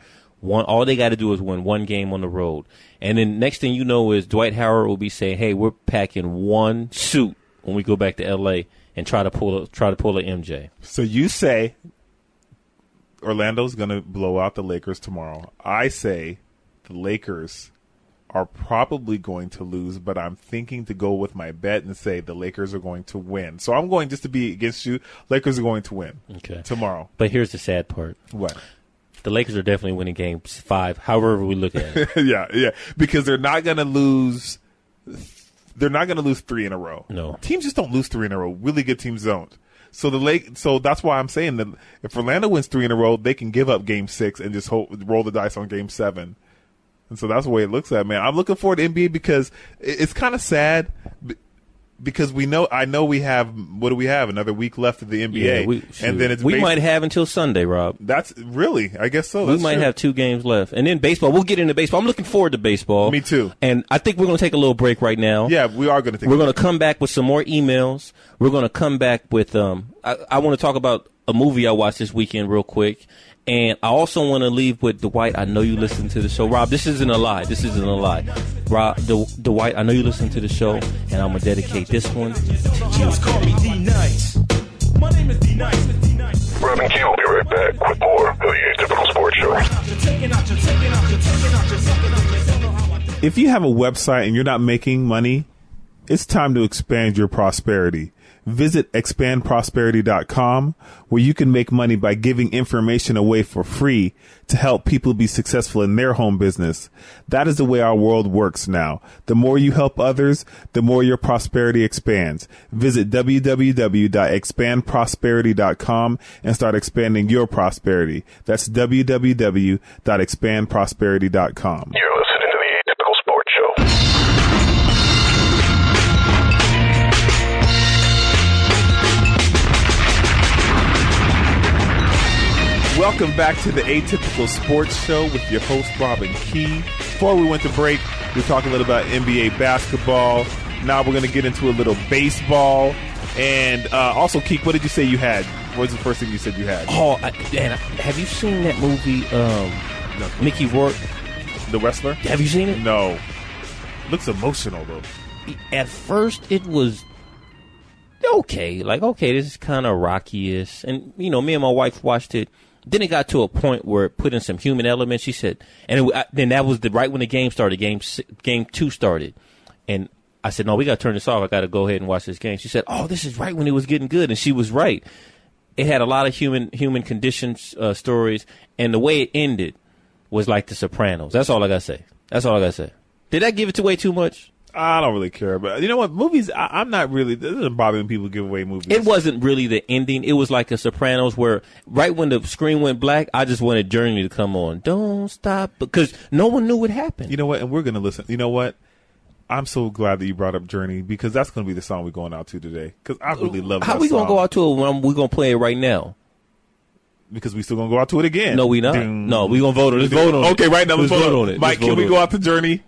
One, all they got to do is win one game on the road. And then next thing you know is Dwight Howard will be saying, hey, we're packing one suit when we go back to L A and try to pull a, try to pull a M J. So you say Orlando's going to blow out the Lakers tomorrow. I say the Lakers are probably going to lose, but I'm thinking to go with my bet and say the Lakers are going to win. So I'm going just to be against you. Lakers are going to win okay. tomorrow. But here's the sad part. What? The Lakers are definitely winning game five, however we look at it. yeah, yeah, because they're not going to lose. They're not going to lose three in a row. No, teams just don't lose three in a row. Really good teams don't. So the Lake, so that's why I'm saying that if Orlando wins three in a row, they can give up game six and just hope, roll the dice on game seven. And so that's the way it looks at, man. I'm looking forward to N B A because it's kind of sad because we know, I know we have, what do we have? Another week left of the N B A. Yeah, we, and then it's we base- might have until Sunday, Rob. That's really, I guess so. We That's might true. have two games left. And then baseball, we'll get into baseball. I'm looking forward to baseball. Me too. And I think we're going to take a little break right now. Yeah, we are going to take We're going to come back with some more emails. We're going to come back with, um, I, I want to talk about a movie I watched this weekend real quick. And I also want to leave with Dwight. I know you listen to the show. Rob, this isn't a lie. This isn't a lie. Rob, D- Dwight, I know you listen to the show, and I'm going to dedicate this one to you. Call me D-Nice. My name is D-Nice. Robin Key will be right back with more of the Atypical Sports Show. If you have a website and you're not making money, it's time to expand your prosperity. Visit expand prosperity dot com, where you can make money by giving information away for free to help people be successful in their home business. That is the way our world works now. The more you help others, the more your prosperity expands. Visit w w w dot expand prosperity dot com and start expanding your prosperity. That's w w w dot expand prosperity dot com. You're listening to the Atypical Sports Show. Welcome back to the Atypical Sports Show with your host, Robin Key. Before we went to break, we were talking a little about N B A basketball. Now we're going to get into a little baseball. And uh, also, Keek, what did you say you had? What was the first thing you said you had? Oh, I, and have you seen that movie, um, no. Mickey Rourke? The wrestler? Have you seen it? No. Looks emotional, though. At first, it was okay. Like, okay, this is kind of Rocky-ish. And, you know, me and my wife watched it. Then it got to a point where it put in some human elements. She said, and it, I, then that was the right when the game started. Game game two started, and I said, "No, we got to turn this off. I got to go ahead and watch this game." She said, "Oh, this is right when it was getting good," and she was right. It had a lot of human human conditions uh, stories, and the way it ended was like The Sopranos. That's all I gotta say. That's all I gotta say. Did I give it away too much? I don't really care, but you know what? Movies, I, I'm not really. It doesn't bother when people give away movies. It wasn't really the ending. It was like a Sopranos, where right when the screen went black, I just wanted Journey to come on. Don't stop, because no one knew what happened. You know what? And we're gonna listen. You know what? I'm so glad that you brought up Journey, because that's gonna be the song we're going out to today. Because I really love. How that we gonna song. go out to it when we're gonna play it right now? Because we still gonna go out to it again. No, we not. Ding. No, we gonna vote on it. Let's vote on it. Okay, right now let's, let's vote, vote on it. it. Mike, Let's can we vote go on out to Journey?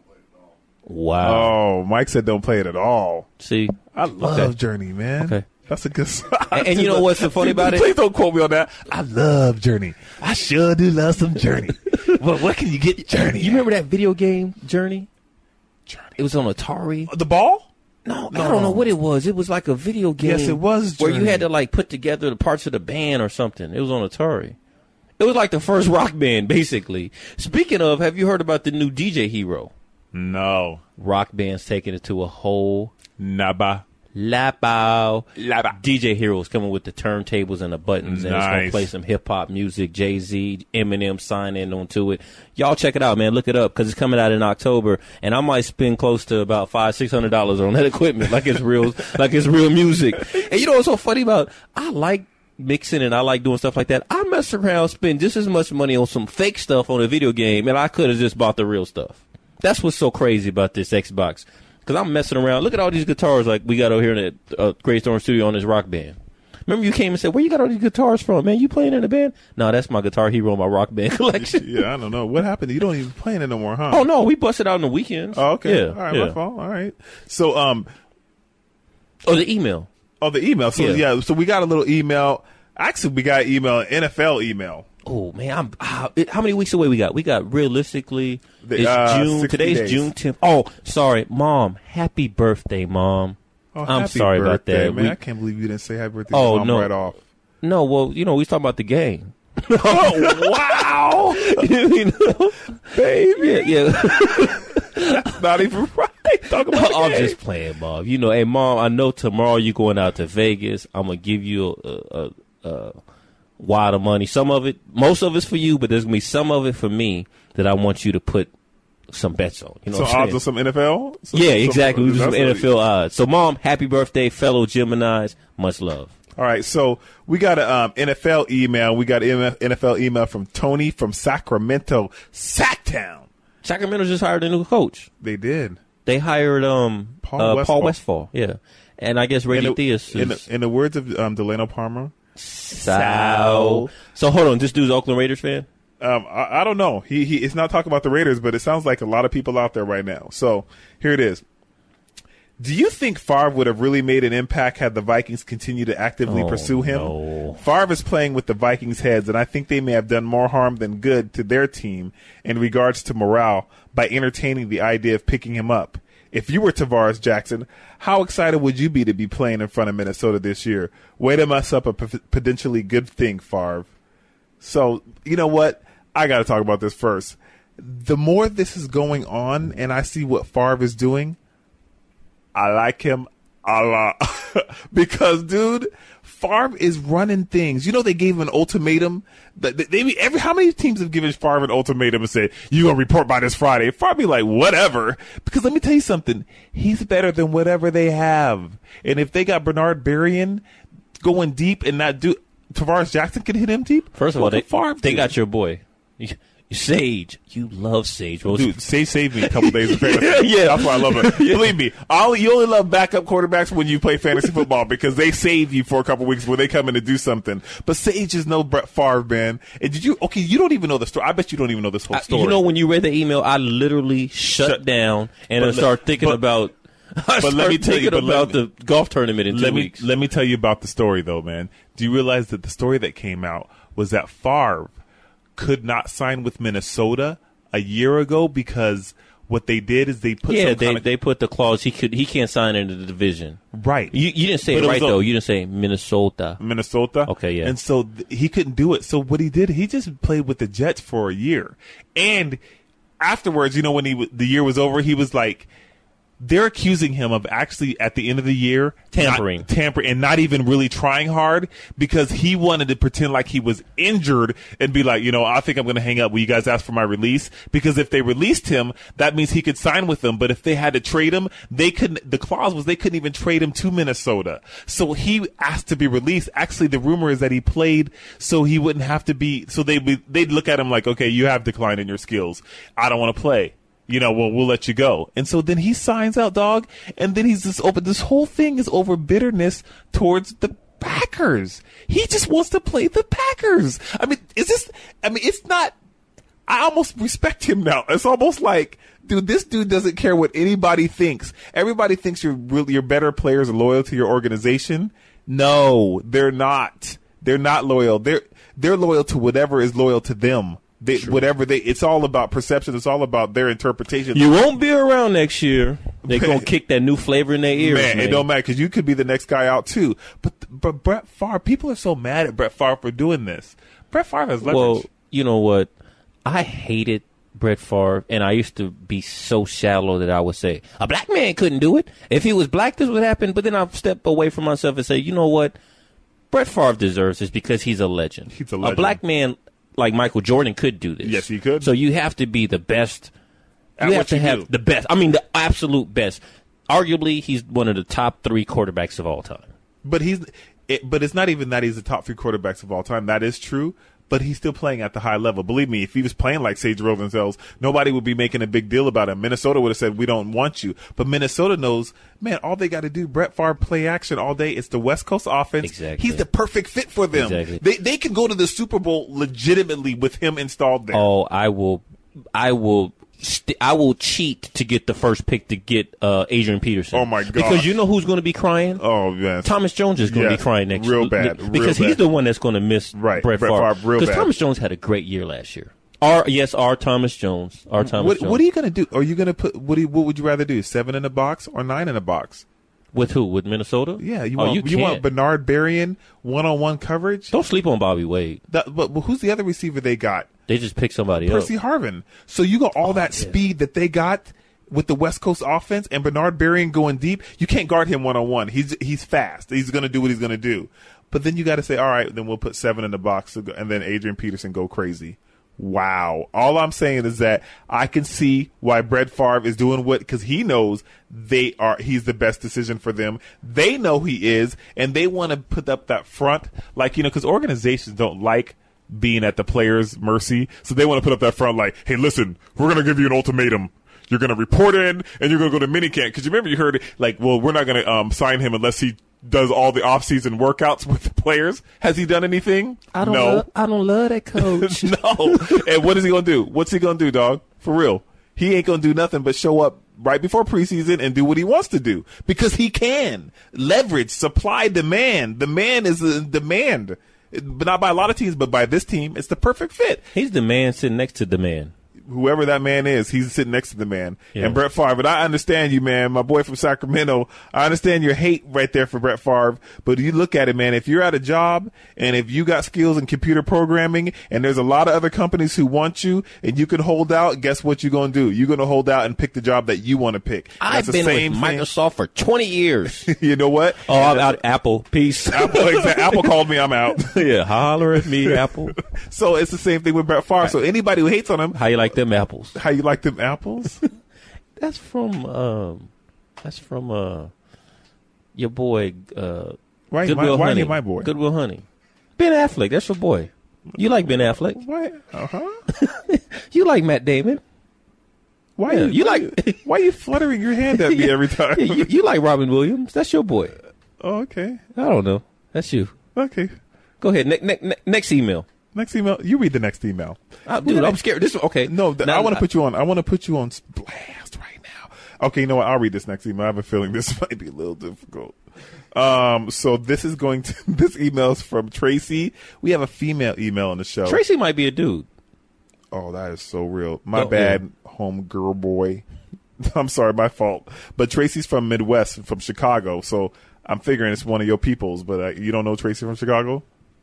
Wow. Oh, Mike said don't play it at all. See, I love okay. Journey, man. Okay. That's a good song. And, and you know what's so funny about it? Please don't quote me on that. I love Journey. I sure do love some Journey. But what can you get Journey? You remember that video game, Journey? Journey. It was on Atari. The ball? No, No. I don't know what it was. It was like a video game. Yes, it was Where you Journey. had to like put together the parts of the band or something. It was on Atari. It was like the first rock band, basically. Speaking of, have you heard about the new D J Hero? No. Rock band's taking it to a whole Naba. Lapow. Laba. D J Hero's coming with the turntables and the buttons, and it's going to Nice. play some hip-hop music. Jay-Z, Eminem signing onto it. Y'all check it out, man. Look it up, because it's coming out in October, and I might spend close to about five, six hundred dollars on that equipment, like it's real, like it's real music. And you know what's so funny about? I like mixing and I like doing stuff like that. I mess around, spend just as much money on some fake stuff on a video game, and I could have just bought the real stuff. That's what's so crazy about this Xbox. Because I'm messing around. Look at all these guitars like we got over here in the uh, Great Storm Studio on this rock band. Remember you came and said, where you got all these guitars from? Man, you playing in a band? No, that's my Guitar Hero, my rock band collection. Yeah, I don't know. What happened? You don't even play it no more, huh? Oh, no, we bust it out on the weekends. Oh, okay. Yeah, All right, yeah. my fault. All right. So, um, Oh, the email. oh, the email. So, Yeah. yeah. so we got a little email. Actually, we got email, N F L email Oh man, I'm uh, it, how many weeks away we got? We got realistically The, it's uh, June. sixty Today's days. June tenth. Oh, sorry, Mom. Happy birthday, Mom. Oh, I'm happy sorry birthday, about that. man. We, I can't believe you didn't say happy birthday oh to Mom no, right off. No, well, you know, we was talking about the game. Oh, wow. you know, baby. Yeah, yeah. That's not even right. Talk about I'm the game. just playing, Mom. You know, hey, Mom, I know tomorrow you going out to Vegas. I'm going to give you a, a, a wad of money. Some of it, most of it's for you, but there's going to be some of it for me that I want you to put some bets on. You know so what I'm odds saying? of some N F L? Some, yeah, some, exactly. We do some that's N F L odds. So, Mom, happy birthday, fellow Geminis. Much love. All right, so we got an um, N F L email. We got an N F L email from Tony from Sacramento, Sacktown. Sacramento just hired a new coach. They did. They hired um Paul uh, Westphal. Paul Westphal. Yeah, and I guess Reggie in the, Theus in, is the, in the words of um, Delano Palmer, Sal. So hold on, this dude's Oakland Raiders fan. Um, I, I don't know. He he. It's not talking about the Raiders, but it sounds like a lot of people out there right now. So here it is. Do you think Favre would have really made an impact had the Vikings continued to actively Oh, pursue him? no. Favre is playing with the Vikings' heads, and I think they may have done more harm than good to their team in regards to morale by entertaining the idea of picking him up. If you were Tavares Jackson, how excited would you be to be playing in front of Minnesota this year? Way to mess up a p- potentially good thing, Favre. So, you know what? I got to talk about this first. The more this is going on and I see what Favre is doing, I like him a lot. Because, dude, Favre is running things. You know, they gave him an ultimatum. They, they, every, how many teams have given Favre an ultimatum and said, you're going to report by this Friday? Favre be like, whatever. Because let me tell you something. He's better than whatever they have. And if they got Bernard Berrien going deep and not do, Tavares Jackson can hit him deep. First of all, they, Favre they do? got your boy. Sage, you love Sage. Rose. Dude, Sage saved me a couple days of fantasy. Yeah, that's why I love it. Yeah. Believe me, I'll, you only love backup quarterbacks when you play fantasy football because they save you for a couple weeks where they come in to do something. But Sage is no Brett Favre, man. And did you? Okay, you don't even know the story. I bet you don't even know this whole story. I, you know, when you read the email, I literally shut, shut down and I started thinking but, about. I but let me tell you about let me, the golf tournament in two let me, weeks. Let me tell you about the story, though, man. Do you realize that the story that came out was that Favre could not sign with Minnesota a year ago because what they did is they put yeah some they kind of, they put the clause he could he can't sign into the division. Right. You you didn't say But it it right was a- though. You didn't say Minnesota. Minnesota. Okay, yeah. And so th- he couldn't do it. So what he did, he just played with the Jets for a year. And afterwards, you know, when he w- the year was over, he was like, they're accusing him of actually at the end of the year Tampering. not, tampering, and not even really trying hard because he wanted to pretend like he was injured and be like, you know, I think I'm going to hang up. Will you guys ask for my release? Because if they released him, that means he could sign with them. But if they had to trade him, they couldn't. The clause was they couldn't even trade him to Minnesota. So he asked to be released. Actually, the rumor is that he played so he wouldn't have to be. So they would they'd look at him like, okay, you have decline in your skills. I don't want to play. You know, well, we'll let you go. And so then he signs out, dog. And then he's just open. This whole thing is over bitterness towards the Packers. He just wants to play the Packers. I mean, is this, I mean, it's not, I almost respect him now. It's almost like, dude, this dude doesn't care what anybody thinks. Everybody thinks you're really, you're better players are loyal to your organization. No, they're not. They're not loyal. They're, they're loyal to whatever is loyal to them. They, whatever they, it's all about perception. It's all about their interpretation. You won't be around next year. They're gonna kick that new flavor in their ears, man. Man, it don't matter because you could be the next guy out too. But but Brett Favre, people are so mad at Brett Favre for doing this. Brett Favre has leverage. Well, you know what? I hated Brett Favre, and I used to be so shallow that I would say a black man couldn't do it. If he was black, this would happen. But then I'll step away from myself and say, you know what? Brett Favre deserves this because he's a legend. He's a legend. A black man like Michael Jordan could do this. Yes, he could. So you have to be the best. At You have what to you have do. the best. I mean, the absolute best. Arguably, he's one of the top three quarterbacks of all time. But he's, it, but it's not even that he's the top three quarterbacks of all time. That is true. But he's still playing at the high level. Believe me, if he was playing like Sage Rosenfels, nobody would be making a big deal about him. Minnesota would have said, we don't want you. But Minnesota knows, man, all they got to do, Brett Favre play action all day. It's the West Coast offense. Exactly. He's the perfect fit for them. Exactly. They they can go to the Super Bowl legitimately with him installed there. Oh, I will, I will st- I will cheat to get the first pick to get uh, Adrian Peterson. Oh my God! Because you know who's going to be crying? Oh yes, Thomas Jones is going to yes. be crying next real year. bad, real because bad. he's the one that's going to miss right. Brett Brett Favre. Favre real Because bad. Thomas Jones had a great year last year. R yes, R Thomas Jones. R Thomas what, Jones. What are you going to do? Are you going to put? What, do you, what would you rather do? Seven in a box or nine in a box? With who? With Minnesota? Yeah, you oh, want you, you want Bernard Berrian one-on-one coverage? Don't sleep on Bobby Wade. That, but, but who's the other receiver they got? They just picked somebody Percy up. Harvin. So you got all oh, that yeah. speed that they got with the West Coast offense, and Bernard Berrian going deep. You can't guard him one-on-one. He's he's fast. He's going to do what he's going to do. But then you got to say, all right, then we'll put seven in the box, and then Adrian Peterson go crazy. Wow. All I'm saying is that I can see why Brett Favre is doing what, because he knows they are, he's the best decision for them. They know he is, and they want to put up that front, like, you know, because organizations don't like being at the players' mercy. So they want to put up that front like, hey, listen, we're going to give you an ultimatum. You're going to report in, and you're going to go to minicamp. Because you remember you heard it, like, well, we're not going to um, sign him unless he does all the off-season workouts with the players. Has he done anything? I don't no. Love, I don't love that coach. No. And what is he going to do? What's he going to do, dog? For real. He ain't going to do nothing but show up right before preseason and do what he wants to do. Because he can. Leverage, supply, demand. The man is a demand. But not by a lot of teams, but by this team, it's the perfect fit. He's the man sitting next to the man. Whoever that man is, he's sitting next to the man. Yeah. And Brett Favre, but I understand you, man, my boy from Sacramento. I understand your hate right there for Brett Favre, but you look at it, man, if you're at a job and if you got skills in computer programming and there's a lot of other companies who want you and you can hold out, guess what you're going to do? You're going to hold out and pick the job that you want to pick. I've That's been the same with thing. Microsoft for twenty years. You know what? Oh, I'm out. Apple. Peace. Apple, exactly. Apple called me. I'm out. Yeah, holler at me, Apple. So it's the same thing with Brett Favre. So anybody who hates on him, how you like them apples? How you like them apples? That's from um, that's from uh, your boy. Uh, why Goodwill my, why Hunting. my boy? Goodwill Hunting. Ben Affleck. That's your boy. You like Ben Affleck? What? Uh huh. You like Matt Damon? Why? Yeah, you, you why, like? Why are you fluttering your hand at me every time? Yeah, you, you like Robin Williams? That's your boy. Oh, okay. I don't know. That's you. Okay. Go ahead. Ne- ne- ne- next email. Next email. You read the next email. Uh, dude, I'm scared. This okay. No, th- now, I want to I, put you on. I want to put you on blast right now. Okay, you know what? I'll read this next email. I have a feeling this might be a little difficult. Um, so this is going to. This email is from Tracy. We have a female email on the show. Tracy might be a dude. Oh, that is so real. My oh, bad, yeah. home girl boy. I'm sorry, my fault. But Tracy's from Midwest, from Chicago. So I'm figuring it's one of your peoples. But uh, you don't know Tracy from Chicago?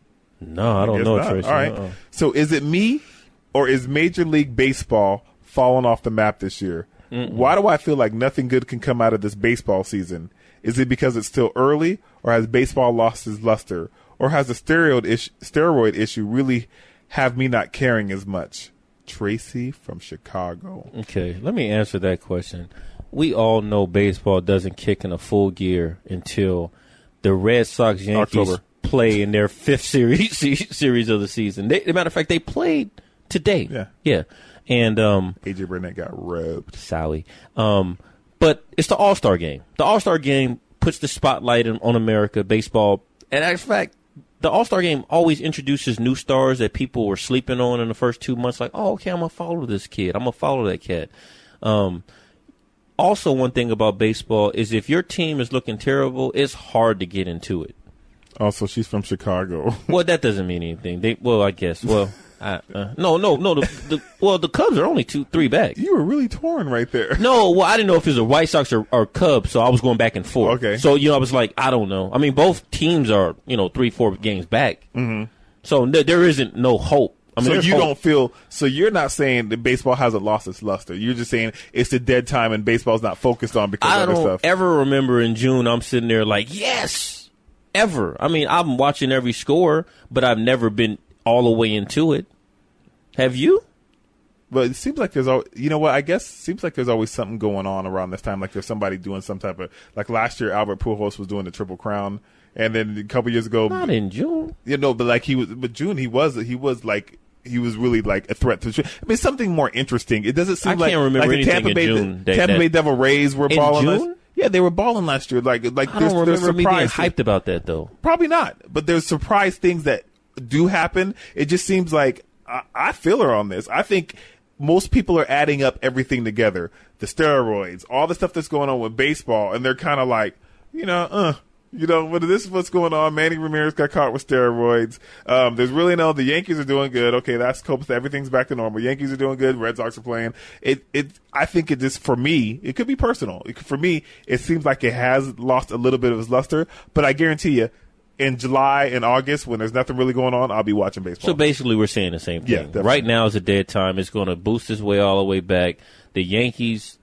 No, I don't know not. Tracy. All right. Uh-uh. So is it me or is Major League Baseball falling off the map this year? Mm-mm. Why do I feel like nothing good can come out of this baseball season? Is it because it's still early, or has baseball lost its luster? Or has the steroid issue, steroid issue really have me not caring as much? Tracy from Chicago. Okay, let me answer that question. We all know baseball doesn't kick in a full gear until the Red Sox Yankees October. play in their fifth series series of the season. They, as a matter of fact, they played today. Yeah. Yeah. And um, A J Burnett got rubbed. Sally. Um, but it's the All-Star game. The All-Star game puts the spotlight in, on America baseball. And in fact, the All-Star game always introduces new stars that people were sleeping on in the first two months. Like, oh, okay, I'm going to follow this kid. I'm going to follow that cat. Um, also, one thing about baseball is if your team is looking terrible, it's hard to get into it. Also, she's from Chicago. Well, that doesn't mean anything. They, well, I guess. Well, I, uh, no, no, no. The, the, well, the Cubs are only two, three back. You were really torn right there. No, well, I didn't know if it was a White Sox or, or Cubs, so I was going back and forth. Okay. So, you know, I was like, I don't know. I mean, both teams are, you know, three, four games back. Mm-hmm. So th- there isn't no hope. I mean, so you hope. don't feel, so you're not saying that baseball hasn't lost its luster. You're just saying it's a dead time and baseball's not focused on because I of other don't stuff. ever remember in June I'm sitting there like, yes, ever. I mean, I'm watching every score, but I've never been all the way into it. Have you? But it seems like there's, al- you know what, I guess it seems like there's always something going on around this time. Like there's somebody doing some type of, like last year Albert Pujols was doing the Triple Crown. And then a couple years ago. Not in June. You know, but like he was, but June he was, he was like, he was really like a threat to. I mean, something more interesting. It doesn't seem I like can't remember like the anything Tampa in Bay, June that- Tampa that- Bay Devil Rays were In balling. June? Last, yeah, they were balling last year. Like, like I there's, don't there's remember me being surprise. hyped about that though. Probably not, but there's surprise things that do happen. It just seems like I, I feel her on this. I think most people are adding up everything together, the steroids, all the stuff that's going on with baseball, and they're kind of like, you know, uh, you know, but this is what's going on. Manny Ramirez got caught with steroids. Um, there's really no, the Yankees are doing good. Okay, that's cool. Everything's back to normal. Yankees are doing good. Red Sox are playing. It, it, I think it just, for me, it could be personal. It, for me, it seems like it has lost a little bit of its luster, but I guarantee you, in July and August, when there's nothing really going on, I'll be watching baseball. So basically, we're saying the same thing. Yeah, definitely. Right now is a dead time. It's going to boost its way all the way back. The Yankees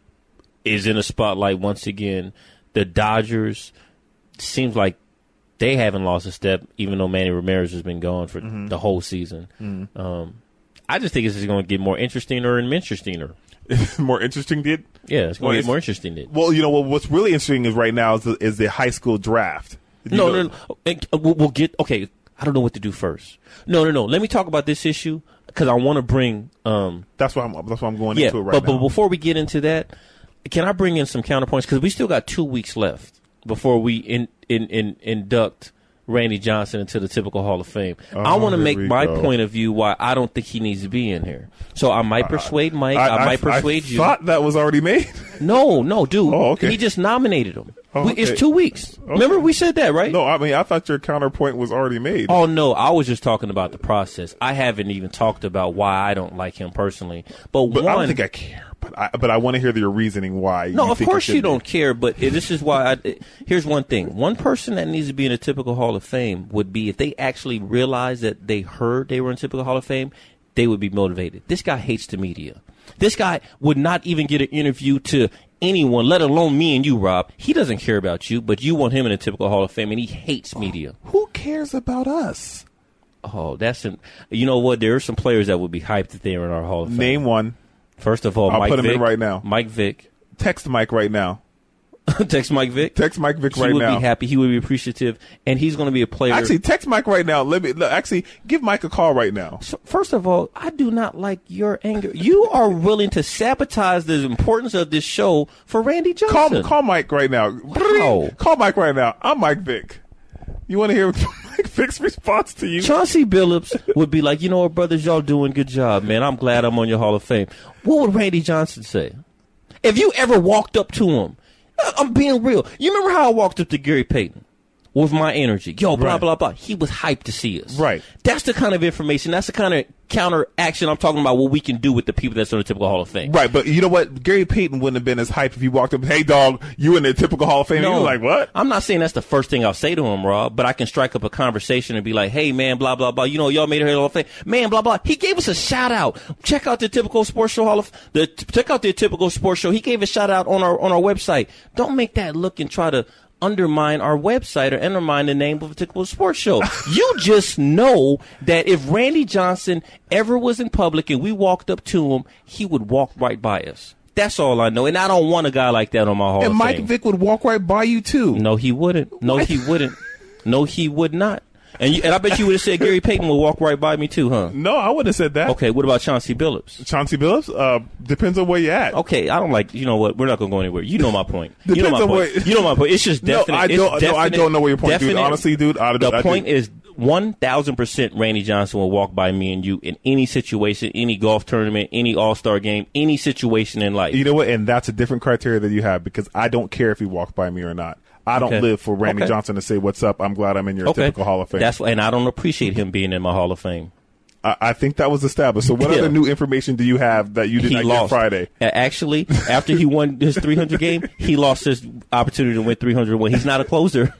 is in the spotlight once again. The Dodgers seems like they haven't lost a step, even though Manny Ramirez has been gone for mm-hmm. the whole season. Mm-hmm. Um, I just think it's just going to get more interesting or interesting. More interesting, did? Yeah, it's going well, to get more interesting. Did. Well, you know what? What's really interesting is right now is the, is the high school draft. No, no, no, no. We'll get, okay, I don't know what to do first. No, no, no. Let me talk about this issue because I want to bring. Um, that's why I'm. That's why I'm going yeah, into it right but, now. But before we get into that, can I bring in some counterpoints because we still got two weeks left before we in, in, in, induct Randy Johnson into the typical Hall of Fame. Oh, I want to make my go. point of view why I don't think he needs to be in here. So I might persuade Mike. I, I, I might persuade I you. I thought that was already made. No, no, dude. Oh, okay. He just nominated him. Oh, we, okay. It's two weeks. Okay. Remember we said that, right? No, I mean, I thought your counterpoint was already made. Oh, no. I was just talking about the process. I haven't even talked about why I don't like him personally. But, but one, I don't think I care. But I, but I want to hear your reasoning why. No, you of think course you don't be. care. But this is why. I, here's one thing. One person that needs to be in a typical Hall of Fame would be if they actually realized that they heard they were in typical Hall of Fame, they would be motivated. This guy hates the media. This guy would not even get an interview to anyone, let alone me and you, Rob. He doesn't care about you, but you want him in a typical Hall of Fame, and he hates media. Who cares about us? Oh, that's an, you know what? There are some players that would be hyped if they were in our Hall of Fame. Name one. First of all, I'll Mike put him Vick, in right now. Mike Vick. Text Mike right now. Text Mike Vick. Text Mike Vick right now. He would be happy. He would be appreciative, and he's going to be a player. Actually, text Mike right now. Let me look, actually give Mike a call right now. So, first of all, I do not like your anger. You are willing to sabotage the importance of this show for Randy Johnson. Call, call Mike right now. Wow. Call Mike right now. I'm Mike Vick. You want to hear Mike Vick's response to you? Chauncey Billups would be like, you know what, brothers, y'all doing good job, man. I'm glad I'm on your Hall of Fame. What would Randy Johnson say? If you ever walked up to him, I'm being real. You remember how I walked up to Gary Payton with my energy? Yo, blah, right. blah, blah. He was hyped to see us. Right. That's the kind of information. That's the kind of counteraction I'm talking about, what we can do with the people that's on the typical Hall of Fame. Right, but you know what? Gary Payton wouldn't have been as hyped if he walked up, hey, dog, you in the typical Hall of Fame. No, he was like, what? I'm not saying that's the first thing I'll say to him, Rob, but I can strike up a conversation and be like, hey, man, blah, blah, blah. You know, y'all made it Hall of Fame. Man, blah, blah. He gave us a shout-out. Check out the Typical Sports Show Hall of the Check out the Typical Sports Show. He gave a shout-out on our on our website. Don't make that look and try to undermine our website or undermine the name of a Typical Sports Show. You just know that if Randy Johnson ever was in public and we walked up to him, he would walk right by us. That's all I know. And I don't want a guy like that on my Hall and of Mike Fame. Vick would walk right by you, too. No, he wouldn't. No, he wouldn't. No, he would not. And, you, and I bet you would have said Gary Payton will walk right by me, too, huh? No, I wouldn't have said that. Okay, what about Chauncey Billups? Chauncey Billups? Uh, depends on where you're at. Okay, I don't like, you know what, we're not going to go anywhere. You know my point. Depends you know my on point. where, you know my point. It's just definite. No, I don't, definite, no, I don't know where your point, definite, dude. Honestly, dude. I, the I, point I is one thousand percent Randy Johnson will walk by me and you in any situation, any golf tournament, any all-star game, any situation in life. You know what? And that's a different criteria that you have because I don't care if he walked by me or not. I don't okay. live for Randy okay. Johnson to say, what's up? I'm glad I'm in your okay. typical Hall of Fame. That's And I don't appreciate him being in my Hall of Fame. I, I think that was established. So what yeah. other new information do you have that you did he not lost. get Friday? Actually, after he won his three hundred game, he lost his opportunity to win three hundred when he's not a closer.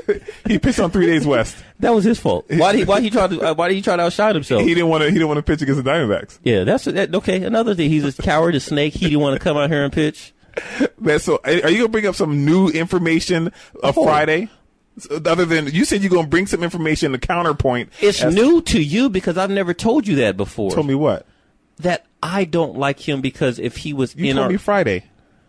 He pitched on Three Days West. That was his fault. Why did he? Why he try to? Uh, why did he try to outshine himself? He didn't want to. He didn't want to pitch against the Diamondbacks. Yeah, that's that, okay. Another thing, he's a coward, a snake. He didn't want to come out here and pitch. Man, so are you gonna bring up some new information of oh. Friday? Other than you said you're gonna bring some information, the counterpoint. It's new to you because I've never told you that before. Told me what? That I don't like him because if he was you in told our me Friday.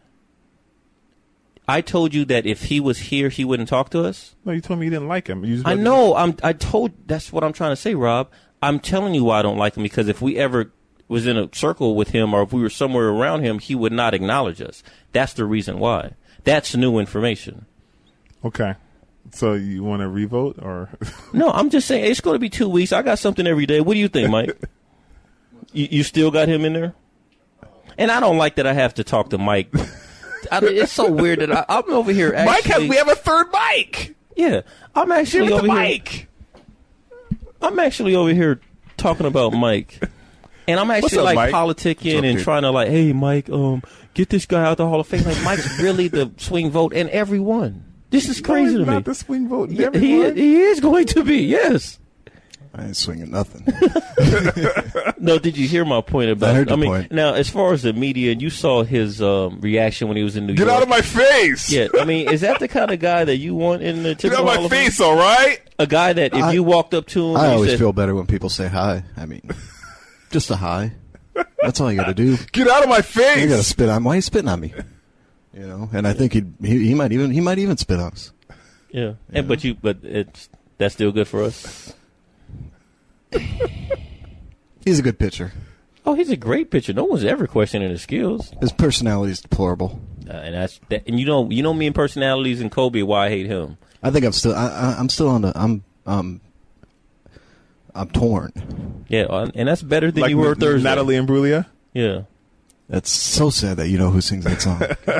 I told you that if he was here, he wouldn't talk to us. No, you told me you didn't like him. You I know. I'm. I told. That's what I'm trying to say, Rob. I'm telling you why I don't like him because if we ever was in a circle with him or if we were somewhere around him, he would not acknowledge us. That's the reason why. That's new information. Okay. So you want to revote or? No, I'm just saying it's going to be two weeks. I got something every day. What do you think, Mike? You, you still got him in there? And I don't like that I have to talk to Mike. I mean, it's so weird that I, I'm over here actually. Mike has, we have a third mic. Yeah. I'm actually over the here. mic. I'm actually over here talking about Mike. And I'm actually up, like Mike? politicking up, and dude? trying to like, hey, Mike, um, get this guy out the Hall of Fame. Like, Mike's really the swing vote in every one. This is crazy no, to me. Not the swing vote. Yeah, he, is, he is going to be, yes. I ain't swinging nothing. No, did you hear my point about? I heard your I mean, point. now as far as the media, you saw his um, reaction when he was in New Get York. out of my face. Yeah, I mean, is that the kind of guy that you want in the Get typical out of Hall my of Fame? face, all right? A guy that if I- you walked up to him, I and you always said, feel better when people say hi. I mean, just a hi. That's all you got to do. Get out of my face. You got to spit on. Why are you spitting on me? You know, and I think he'd, he he might even he might even spit on us. yeah, and, but you, but it's that's still good for us. He's a good pitcher. Oh, he's a great pitcher. No one's ever questioning his skills, His personality is deplorable. uh, and that's that, and you know, you know me and personalities and Kobe. Why I hate him. I think I'm still I, I, I'm still on the I'm um I'm torn. Yeah, uh, and that's better than Like you were N- Thursday. Natalie Imbruglia. Yeah. That's so sad that you know who sings that song.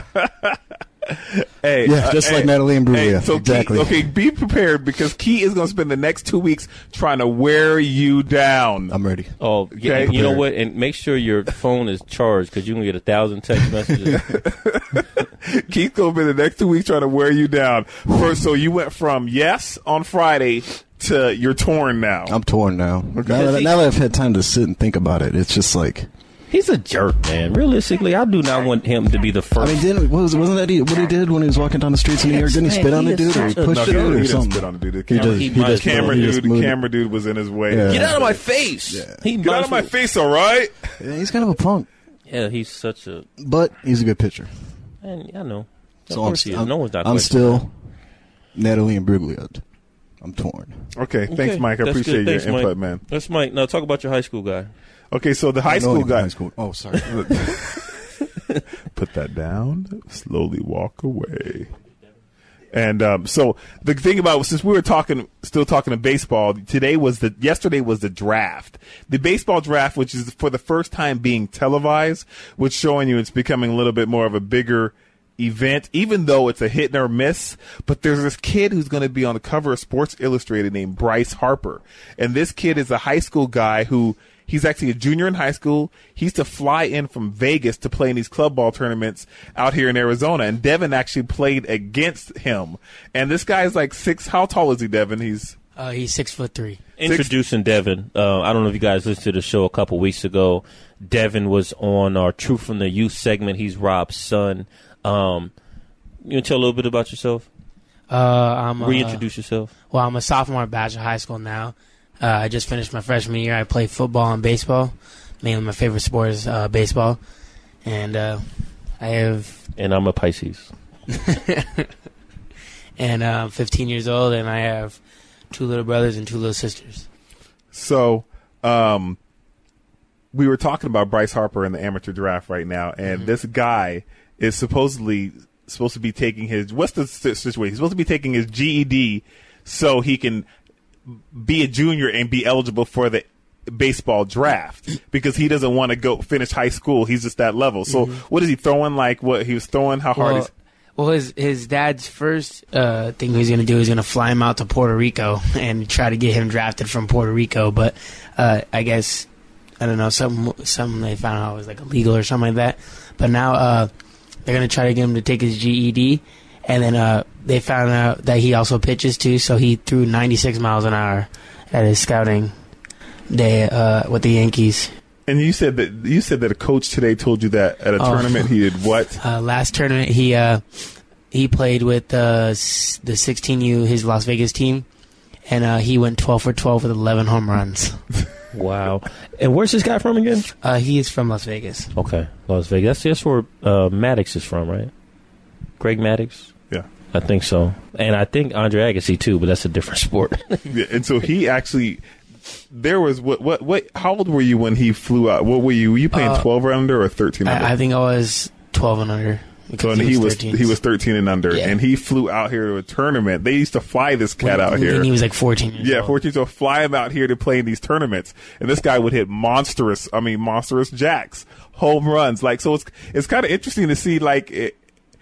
Hey, Yeah, just like Natalie Imbruglia. so Exactly. Key, okay, be prepared because Key is going to spend the next two weeks trying to wear you down. I'm ready. Oh, yeah, Okay. you know what? And make sure your phone is charged because you can get a thousand text messages. Keith's going to be the next two weeks trying to wear you down. First, so you went from yes on Friday to you're torn now. I'm torn now. Now that, now that I've had time to sit and think about it, it's just like He's a jerk, man. Realistically, I do not want him to be the first. I mean, didn't what was wasn't that he, what he did when he was walking down the streets in New York? Didn't he spit on the dude or he pushed No, the he, dude he or didn't something? spit on the dude. The He camera, just- he just- camera he dude, just the moved it. camera dude was in his way. Yeah. Get out of my face. Yeah. He Get out of my might- face, all right? Yeah, he's kind of a punk, Yeah, he's such a. but he's a good pitcher. And I know. Of So I'm, course he is. I'm, No one's not I'm questioning still Natalie Imbruglia. I'm torn. Okay, that. thanks, Okay, Mike. I that's appreciate good. Thanks, your input, Mike. man. That's Mike. Now talk about your high school guy. Okay, so the high I know school him in guy. high school. Oh, sorry. Put that down. Slowly walk away. And um, so the thing about since we were talking, still talking to baseball, today was the yesterday was the draft, the baseball draft, which is for the first time being televised, which showing you it's becoming a little bit more of a bigger event, even though it's a hit or miss. But there's this kid who's going to be on the cover of Sports Illustrated named Bryce Harper, and this kid is a high school guy who. He's actually a junior in high school. He used to fly in from Vegas to play in these club ball tournaments out here in Arizona. And Devin actually played against him. And this guy's like six. How tall is he, Devin? He's uh, he's six foot three. Introducing Devin. Uh, I don't know if you guys listened to the show a couple weeks ago. Devin was on our Truth from the Youth segment. He's Rob's son. Um, you want to tell a little bit about yourself? Uh, I'm a, Reintroduce yourself. Well, I'm a sophomore at Badger High School now. Uh, I just finished my freshman year. I play football and baseball. Mainly my favorite sport is uh, baseball. And uh, I have... And I'm a Pisces. and uh, I'm fifteen years old, and I have two little brothers and two little sisters. So um, we were talking about Bryce Harper in the amateur draft right now, and mm-hmm. this guy is supposedly supposed to be taking his... What's the situation? He's supposed to be taking his G E D so he can... be a junior and be eligible for the baseball draft because he doesn't want to go finish high school. He's just that level. So mm-hmm. what is he throwing? Like what he was throwing? How hard well, is? Well, his his dad's first uh, thing he's going to do is going to fly him out to Puerto Rico and try to get him drafted from Puerto Rico. But uh, I guess I don't know something something they found out was like illegal or something like that. But now uh, they're going to try to get him to take his G E D. And then uh, they found out that he also pitches too, so he threw ninety-six miles an hour at his scouting day uh, with the Yankees. And you said that you said that a coach today told you that at a oh. tournament he did what? Uh, last tournament he uh, he played with uh, the sixteen U, his Las Vegas team, and uh, he went twelve for twelve with eleven home runs. Wow! And where's this guy from again? Uh, he is from Las Vegas. Okay, Las Vegas. That's just where uh, Maddox is from, right? Greg Maddox. Yeah. I think so. And I think Andre Agassi, too, but that's a different sport. Yeah, and so he actually, there was, what, what, what, how old were you when he flew out? What were you, were you playing uh, twelve or under or thirteen under? I, I think I was twelve and under So and he was thirteen. he was thirteen and under, Yeah. and he flew out here to a tournament. They used to fly this cat when, out here. When he was like fourteen years Yeah, old. fourteen. So fly him out here to play in these tournaments, and this guy would hit monstrous. I mean, monstrous jacks, home runs. Like so, it's it's kind of interesting to see. Like it,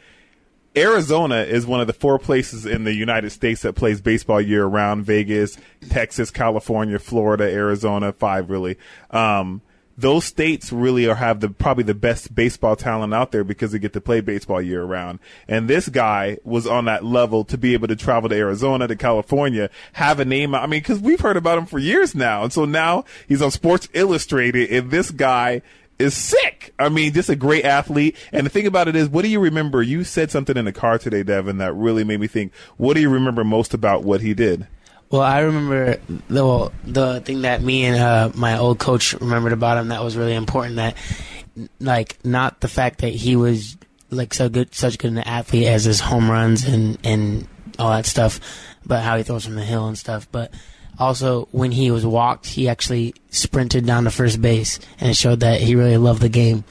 Arizona is one of the four places in the United States that plays baseball year round. Vegas, Texas, California, Florida, Arizona, five really. Um, those states really are have the probably the best baseball talent out there because they get to play baseball year round. And this guy was on that level to be able to travel to Arizona, to California, have a name. I mean, because we've heard about him for years now. And so now he's on Sports Illustrated, and this guy is sick. I mean, just a great athlete. And the thing about it is, what do you remember? You said something in the car today, Devin, that really made me think. What do you remember most about what he did? Well, I remember the well, the thing that me and uh, my old coach remembered about him that was really important. That, like, not the fact that he was like so good, such good an athlete as his home runs and and all that stuff, but how he throws from the hill and stuff. But also, when he was walked, he actually sprinted down to first base, and it showed that he really loved the game.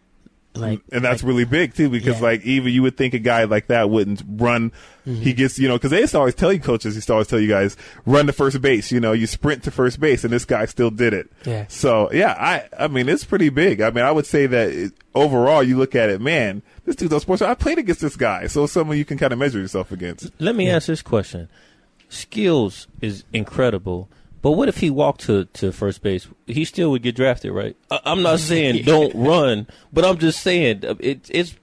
Like, and that's like, really big too, because yeah. like even you would think a guy like that wouldn't run. Mm-hmm. He gets, you know, because they used to always tell you coaches, he used to always tell you guys run to first base. You know, you sprint to first base, and this guy still did it. Yeah. So yeah, I I mean it's pretty big. I mean I would say that it, overall you look at it, man, this dude's on sports. I played against this guy, so someone you can kind of measure yourself against. Let me yeah. ask this question: skills is incredible. But what if he walked to, to first base? He still would get drafted, right? I, I'm not saying don't run, but I'm just saying it, it's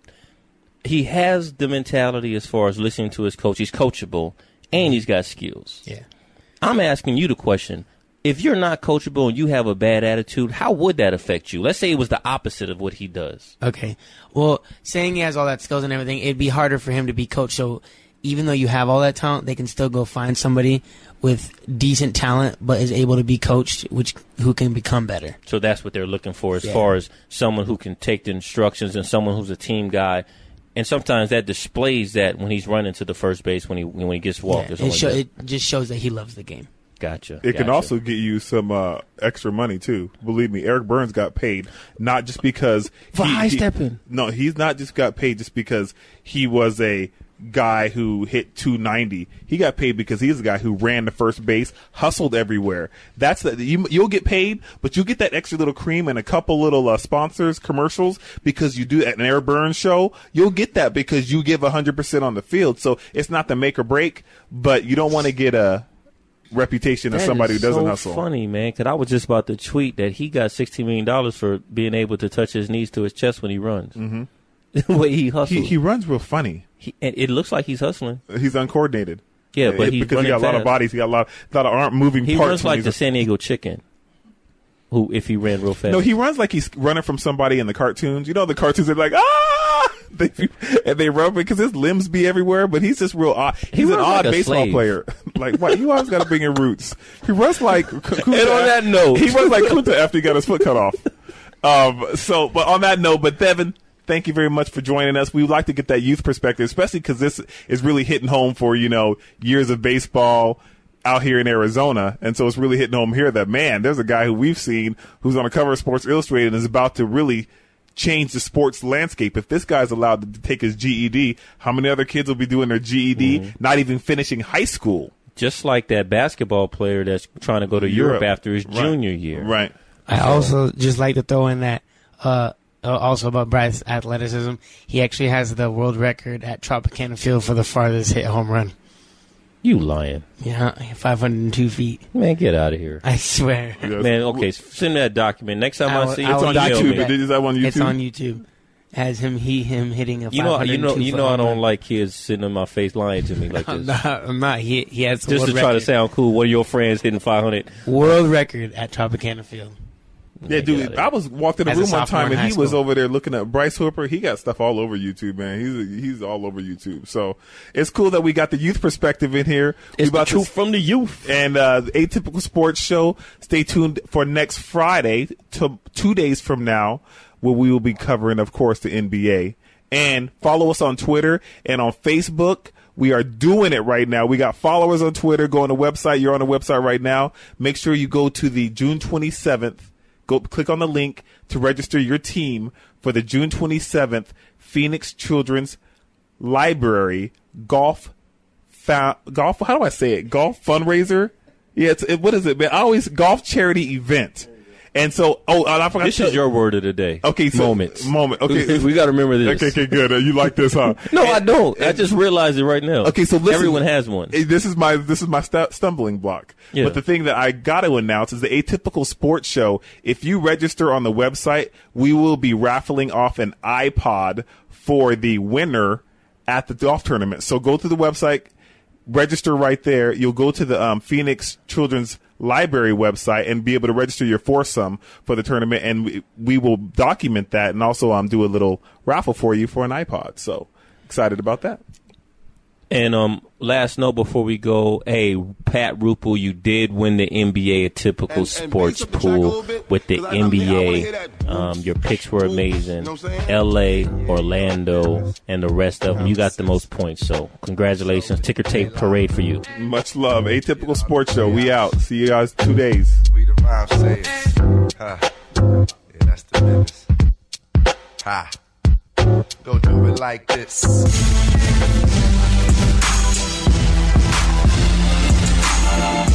he has the mentality as far as listening to his coach. He's coachable, and he's got skills. Yeah. I'm asking you the question. If you're not coachable and you have a bad attitude, how would that affect you? Let's say it was the opposite of what he does. Okay. Well, saying he has all that skills and everything, it'd be harder for him to be coached. So even though you have all that talent, they can still go find somebody with decent talent but is able to be coached, which who can become better. So that's what they're looking for as yeah. far as someone who can take the instructions and someone who's a team guy. And sometimes that displays that when he's running to the first base when he when he gets walked. Yeah, or something it, show, like it just shows that he loves the game. Gotcha. It gotcha. can also get you some uh, extra money too. Believe me, Eric Burns got paid not just because for he, high he, stepping. No, he's not just got paid just because he was a guy who hit two ninety. He got paid because he's a guy who ran to first base, hustled everywhere. That's the, you, you'll get paid, but you get that extra little cream and a couple little uh, sponsors, commercials because you do at an Eric Burns show. You'll get that because you give one hundred percent on the field. So it's not the make or break, but you don't want to get a reputation of that somebody who doesn't so hustle. Funny, man, because I was just about to tweet that he got sixteen million dollars for being able to touch his knees to his chest when he runs. Mm-hmm. The way he hustles. He, he runs real funny. He, and it looks like he's hustling. He's uncoordinated. Yeah, but it, he's because he got a lot fast. of bodies. He got a lot, a lot of arm moving he parts. He runs like he's the a, San Diego Chicken. Who, if he ran real fast? No, he runs like he's running from somebody in the cartoons. You know, the cartoons are like ah, they, and they run because his limbs be everywhere. But he's just real odd. He's he an odd like baseball slave. player. Like, why you always got to bring in roots. He runs like Kunta. And on that note, he runs like Kunta after he got his foot cut off. Um. So, but on that note, but Devin, thank you very much for joining us. We would like to get that youth perspective, especially because this is really hitting home for, you know, years of baseball out here in Arizona. And so it's really hitting home here that, man, there's a guy who we've seen who's on the cover of Sports Illustrated and is about to really change the sports landscape. If this guy's allowed to take his G E D, how many other kids will be doing their G E D, mm-hmm. not even finishing high school? Just like that basketball player that's trying to go to Europe, Europe after his right. junior year. Right. I so. also just like to throw in that uh, uh, also about Bryce's athleticism. He actually has the world record at Tropicana Field for the farthest hit home run. You lying. Yeah, five hundred two feet. Man, get out of here. I swear. Yes. Man, okay, send me that document. Next time I, I see it, it's on YouTube. Is that on YouTube? It's on YouTube. Has him he him hitting a you know you know you know I don't run. like kids sitting in my face lying to me like this. I'm not. I'm not. He he has the just world to try record. to sound cool. One of your friends hitting five hundred world record at Tropicana Field. Yeah, dude. I was walked in the As a room one sophomore time in and he high was school. over there looking at Bryce Hooper. He got stuff all over YouTube, man. He's he's all over YouTube. So it's cool that we got the youth perspective in here. It's we about the truth to, from the youth. And uh, the Atypical Sports Show. Stay tuned for next Friday, to two days from now, where we will be covering, of course, the N B A. And follow us on Twitter and on Facebook. We are doing it right now. We got followers on Twitter. Go on the website. You're on the website right now. Make sure you go to the June twenty-seventh go click on the link to register your team for the June twenty-seventh Phoenix Children's Library Golf fa- Golf. How do I say it? Golf fundraiser. Yeah, it's, it, what is it, man? I always golf charity event. And so, oh, and I forgot. This to is your word of the day. Okay, so, moments. Moment. Okay, we got to remember this. Okay, okay, good. Uh, you like this, huh? no, and, I don't. And, I just realized it right now. Okay, so listen, everyone has one. This is my this is my st- stumbling block. Yeah. But the thing that I got to announce is the Atypical Sports Show. If you register on the website, we will be raffling off an iPod for the winner at the golf tournament. So go to the website, register right there. You'll go to the um, Phoenix Children's Library website and be able to register your foursome for the tournament, and we, we will document that and also um do a little raffle for you for an iPod. So excited about that. And um, last note before we go, hey, Pat Rupel, you did win the N B A Atypical and, Sports and Pool with the N B A. Um, your picks were amazing. You know L A, Orlando, and the rest of them. You got the most points, so congratulations. Ticker tape parade for you. Much love. Atypical Sports Show. We out. See you guys in two days. We the rhyme sayers. Ha. Yeah, that's the business. Ha. Go do it like this.